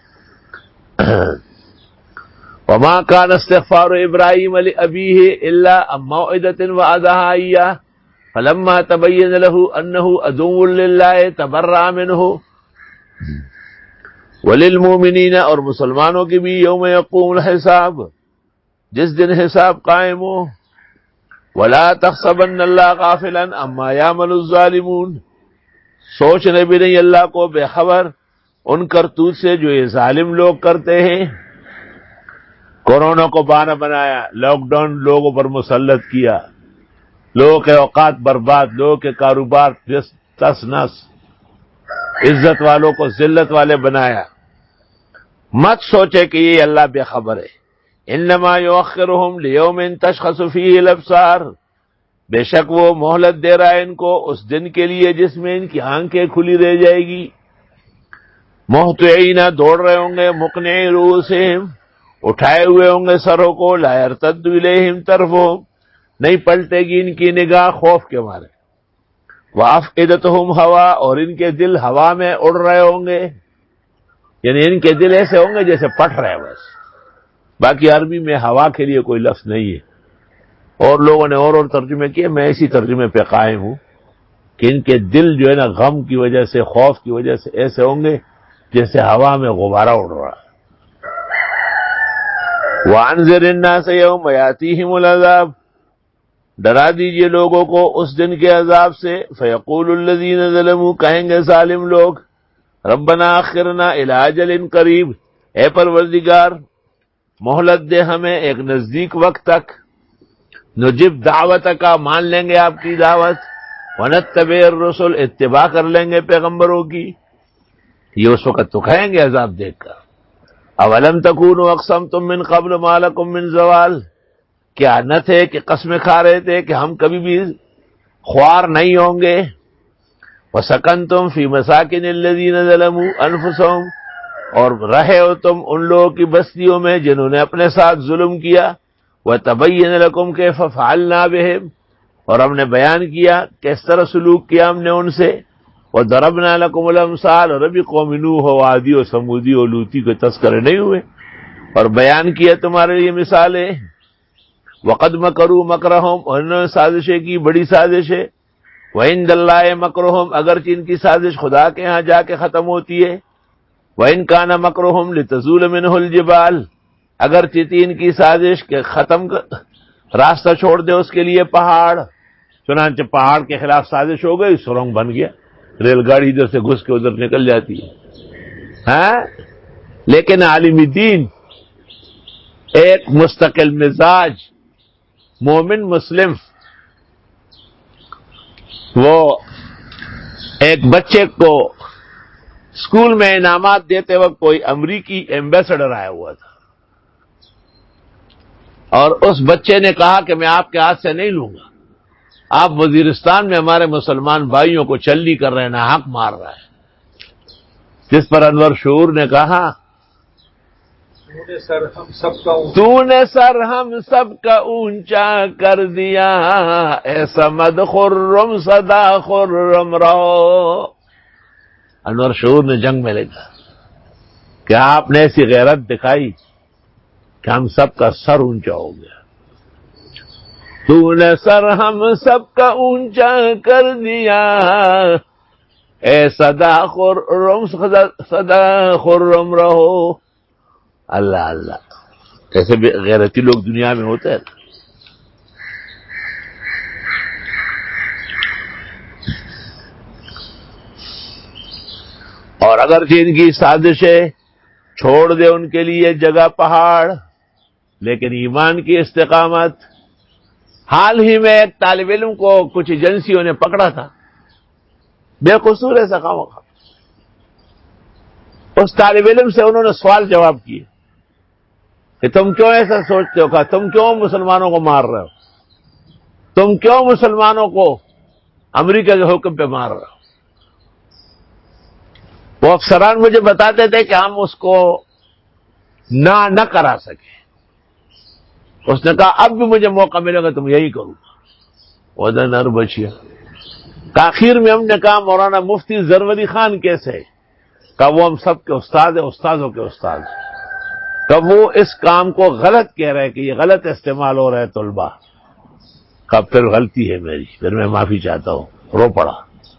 A: وما كان استغفار ابراہیم لابیہ الا عن موعدۃ وعدها ایاہ فلما تبین له انه عدو للہ تبرأ منہ. وللمؤمنین، اور مسلمانوں کی بھی یوم یقوم الحساب، جس دن حساب قائم ہو. ولا تحسبن اللہ غافلا عما یعمل الظالمون، سوچنے بھی نہیں اللہ کو بے خبر ان کرتوت سے جو یہ ظالم لوگ کرتے ہیں. کورونا کو بہانہ بنایا، لاک ڈاؤن لوگوں پر مسلط کیا، لوگوں کے اوقات برباد، لوگوں کے کاروبار تس نس، عزت والوں کو ذلت والے بنایا. مت سوچے کہ یہ اللہ بے خبر ہے. انما یؤخرہم لیوم تشخص فیہ الابصار، بے شک وہ مہلت دے رہا ہے ان کو اس دن کے لیے جس میں ان کی آنکھیں کھلی رہ جائے گی. مہطعین، دوڑ رہے ہوں گے، مقنعی رؤوسہم، اٹھائے ہوئے ہوں گے سروں کو، لا یرتد الیہم طرفہم، نہیں پلٹے گی ان کی نگاہ خوف کے مارے. وافئدتہم ہوا، اور ان کے دل ہوا میں اڑ رہے ہوں گے، یعنی ان کے دل ایسے ہوں گے جیسے پٹ رہے بس. باقی عربی میں ہوا کے لیے کوئی لفظ نہیں ہے، اور لوگوں نے اور اور ترجمے کیے، میں اسی ترجمے پہ قائم ہوں کہ ان کے دل جو ہے نا غم کی وجہ سے، خوف کی وجہ سے ایسے ہوں گے جیسے ہوا میں غبارہ اڑ رہا ہے. وَأَنذِرِ النَّاسَ يَوْمَ يَأْتِيهِمُ الْعَذَابُ، ڈرا دیجئے لوگوں کو اس دن کے عذاب سے. فَيَقُولُ الَّذِينَ ظَلَمُوا، کہیں گے ظالم لوگ، ربنا اخرنا الی اجل قریب، اے پروردگار مہلت دے ہمیں ایک نزدیک وقت تک. نجب دعوت کا، مان لیں گے آپ کی دعوت. ونتبع الرسل، اتباع کر لیں گے پیغمبروں کی. یہ اس وقت تو کہیں گے عذاب دیکھ کر. اولم تکونوا اقسمتم من قبل ما لکم من زوال، کیا نہ تھے کہ قسمیں کھا رہے تھے کہ ہم کبھی بھی خوار نہیں ہوں گے. وسکنتم فی مساکن الذین ظلموا انفسہم، اور رہے ہو تم ان لوگوں کی بستیوں میں جنہوں نے اپنے ساتھ ظلم کیا. وتبین لکم کیف فعلنا بہم، اور ہم نے بیان کیا کس طرح سلوک کیا ہم نے ان سے. وضربنا لکم الامثال، اور ابھی قوم نوح و عادی و سمودی و لوطی کے تذکرے نہیں ہوئے، اور بیان کیا تمہارے لیے مثالیں. وقد مکروا مکرہم، اور انہوں نے سازشیں کی بڑی سازشیں. وعند اللہ مکرہم، اگرچہ ان کی سازش خدا کے ہاں جا کے ختم ہوتی ہے. وَإِن كَانَ مَكْرُهُمْ لِتَزُولَ مِنْهُ الْجِبَالُ، اگرچہ تھی ان کی سازش کہ ختم راستہ چھوڑ دے اس کے لیے پہاڑ. چنانچہ پہاڑ کے خلاف سازش ہو گئی، سرنگ بن گیا، ریل گاڑی ادھر سے گھس کے ادھر نکل جاتی ہے. ہاں لیکن عالم دین ایک مستقل مزاج مومن مسلم، وہ ایک بچے کو اسکول میں انعامات دیتے وقت کوئی امریکی ایمبیسڈر آیا ہوا تھا، اور اس بچے نے کہا کہ میں آپ کے ہاتھ سے نہیں لوں گا، آپ وزیرستان میں ہمارے مسلمان بھائیوں کو چلی کر رہے ہیں، ناحق مار رہا ہے. جس پر انور شعور نے کہا تو نے سر ہم سب کا تو نے سر ہم سب کا اونچا کر دیا، اے صمد خرم صدا خرم رہو. انور شعور نے جنگ میں لکھا کہ آپ نے ایسی غیرت دکھائی کہ ہم سب کا سر اونچا ہو گیا. تو نے سر ہم سب کا اونچا کر دیا، اے صدا خرم صدا خرم رہو. اللہ اللہ، ایسے بھی غیرتی لوگ دنیا میں ہوتے ہیں. اور اگر ان کی سازشیں چھوڑ دے ان کے لیے جگہ پہاڑ. لیکن ایمان کی استقامت. حال ہی میں ایک طالب علم کو کچھ ایجنسیوں نے پکڑا تھا، بے قصور ہے سخاوہ کا. اس طالب علم سے انہوں نے سوال جواب کیے کہ تم کیوں ایسا سوچتے ہو، کہا تم کیوں مسلمانوں کو مار رہے ہو، تم کیوں مسلمانوں کو امریکہ کے حکم پہ مار رہے ہو. وہ افسران مجھے بتاتے تھے کہ ہم اس کو نہ نہ کرا سکے. اس نے کہا اب بھی مجھے موقع ملے گا تم یہی کروں گا. وہ نر بچیا. تاخیر میں ہم نے کہا مولانا مفتی زروری خان کیسے؟ کہ وہ ہم سب کے استاد ہیں، استاذوں کے استاد. کہ وہ اس کام کو غلط کہہ رہے کہ یہ غلط استعمال ہو رہا ہے طلبہ کا. پھر غلطی ہے میری، پھر میں معافی چاہتا ہوں. رو پڑا.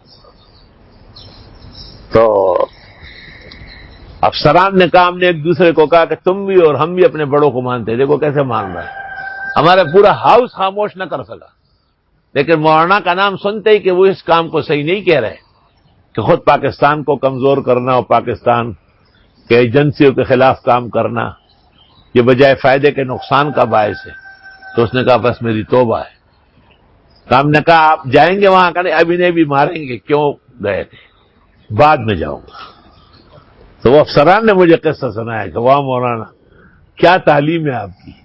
A: تو افسران نے کہا، ہم نے ایک دوسرے کو کہا کہ تم بھی اور ہم بھی اپنے بڑوں کو مانتے ہیں، دیکھو کیسے مان رہا ہے. ہمارا پورا ہاؤس خاموش نہ کر سکا، لیکن مولانا کا نام سنتے ہی کہ وہ اس کام کو صحیح نہیں کہہ رہے کہ خود پاکستان کو کمزور کرنا اور پاکستان کے ایجنسیوں کے خلاف کام کرنا یہ بجائے فائدے کے نقصان کا باعث ہے. تو اس نے کہا بس میری توبہ ہے. تو ہم نے کہا آپ جائیں گے وہاں، کہ ابھی نہیں بھی ماریں گے. کیوں گئے تھے؟ بعد میں جاؤں گا. تو وہ افسران نے مجھے قصہ سنایا کہ واہ مولانا کیا تعلیم ہے آپ کی.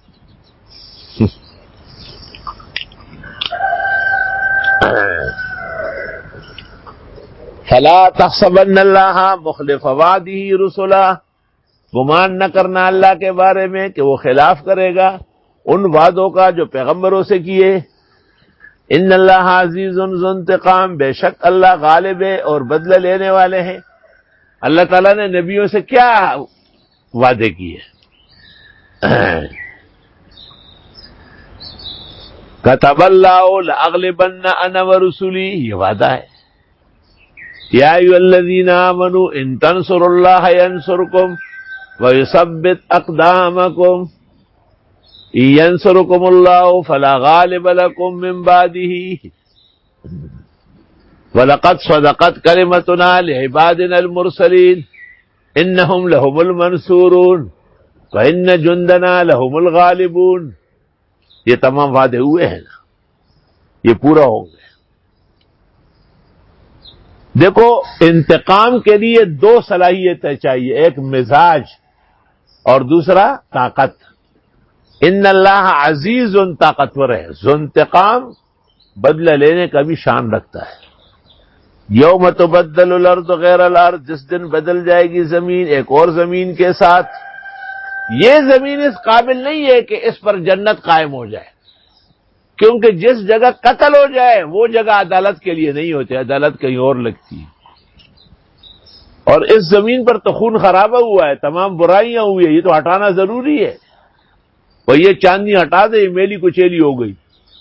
A: فلا تحسبن اللہ مخلف وعدہ رسلا، گمان نہ کرنا اللہ کے بارے میں کہ وہ خلاف کرے گا ان وعدوں کا جو پیغمبروں سے کیے. ان اللہ عزیز ذو انتقام، بے شک اللہ غالب ہے اور بدلہ لینے والے ہیں. اللہ تعالیٰ نے نبیوں سے کیا وعدے کیے؟ کتب اللہ لأغلبن انا ورسلی، یہ وعدہ ہے. یا ایھا الذین آمنوا ان تنصروا اللہ ینصرکم ویثبت اقدامکم ان ینصرکم اللہ فلا غالب لکم من بعدہ وَلَقَدْ صَدَقَتْ كَلِمَتُنَا لِعِبَادِنَا الْمُرْسَلِينَ إِنَّهُمْ لَهُمُ الْمَنْصُورُونَ وَإِنَّ جُنْدَنَا لَهُمُ الْغَالِبُونَ. یہ تمام وعدے ہوئے ہیں نا، یہ پورا ہوں گے. دیکھو انتقام کے لیے دو صلاحیتیں چاہیے، ایک مزاج اور دوسرا طاقت. ان اللہ عزیز طاقتور ہے، ذو انتقام بدلہ لینے کا بھی شان رکھتا ہے. یوم تبدل الارض غیر الارض، جس دن بدل جائے گی زمین ایک اور زمین کے ساتھ. یہ زمین اس قابل نہیں ہے کہ اس پر جنت قائم ہو جائے، کیونکہ جس جگہ قتل ہو جائے وہ جگہ عدالت کے لیے نہیں ہوتی، عدالت کہیں اور لگتی ہے. اور اس زمین پر تو خون خرابہ ہوا ہے، تمام برائیاں ہوئی ہیں، یہ تو ہٹانا ضروری ہے. وہ یہ چاندنی ہٹا دے، میلی کچیلی ہو گئی.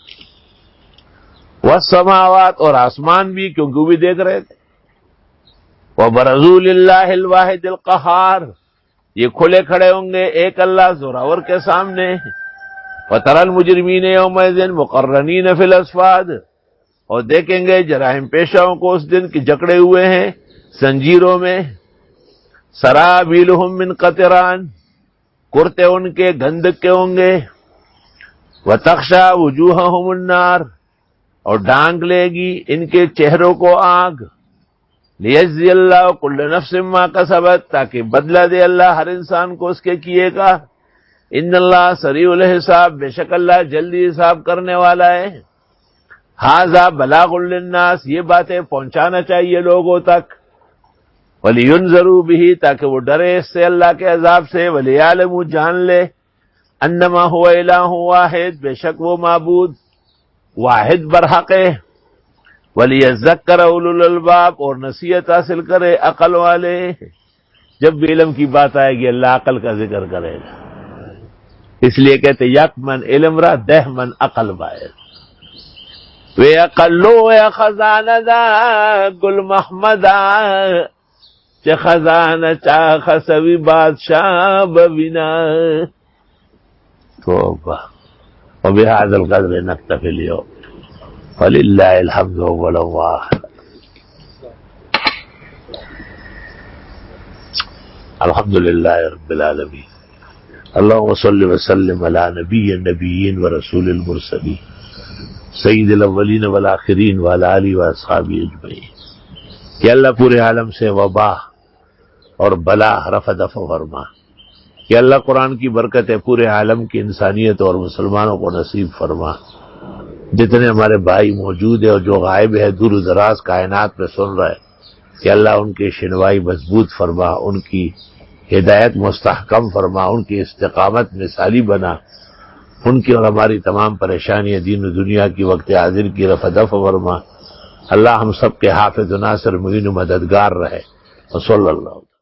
A: والسماوات، اور آسمان بھی، کیونکہ وہ بھی دیکھ رہے تھے. وبرزوا للہ الواحد القہار، یہ کھلے کھڑے ہوں گے ایک اللہ زوراور کے سامنے. وترى المجرمین یومئذ مقرنین فی الاصفاد، اور دیکھیں گے جرائم پیشاؤں کو اس دن کی جکڑے ہوئے ہیں زنجیروں میں. سرابیلہم من قطران، کرتے ان کے گندک کے ہوں گے. وتغشی وجوہہم النار، اور ڈانگ لے گی ان کے چہروں کو آگ. لیجزی اللہ کل نفس ما کسبت، تاکہ بدلہ دے اللہ ہر انسان کو اس کے کیے کا. ان اللہ سریع الحساب، بے شک اللہ جلدی حساب کرنے والا ہے. ھذا بلاغ للناس، یہ باتیں پہنچانا چاہیے لوگوں تک. ولینذروا بہ، تاکہ وہ ڈرے اس سے اللہ کے عذاب سے. ولیعلموا، جان لے، انما هو الہ واحد، بے شک وہ معبود واحد برحق ہے. وَلِيَذَّكَّرَ أُولُو الْأَلْبَابِ، اور نصیحت حاصل کرے عقل والے. جب بھی علم کی بات آئے گی اللہ عقل کا ذکر کرے گا، اس لیے کہتے یک من علم را دہ من عقل باید. وے عقلو وے خزانہ دا گل محمدہ، چہ خزانہ چا خسوی بادشاہ ببینا. توبہ. وبهذا القدر نكتفي اليوم، ولله الحمد والله. الحمد لله رب العالمين. اللہم صلی وسلم علی نبی النبیین و رسول المرسلین سید الاولین والآخرین وعلی آلہ واصحابہ اجمعین۔ کہ اللہ پورے عالم سے وبا اور بلا رفع دفع فرما، کہ اللہ قرآن کی برکت ہے پورے عالم کی انسانیت اور مسلمانوں کو نصیب فرما۔ جتنے ہمارے بھائی موجود ہیں اور جو غائب ہے دور و دراز کائنات میں سن رہے، کہ اللہ ان کی شنوائی مضبوط فرما، ان کی ہدایت مستحکم فرما، ان کی استقامت مثالی بنا، ان کی اور ہماری تمام پریشانیاں دین و دنیا کی وقت حاضر کی رفع دفع فرما۔ اللہ ہم سب کے حافظ و ناصر معین و مددگار رہے۔ وصلی اللہ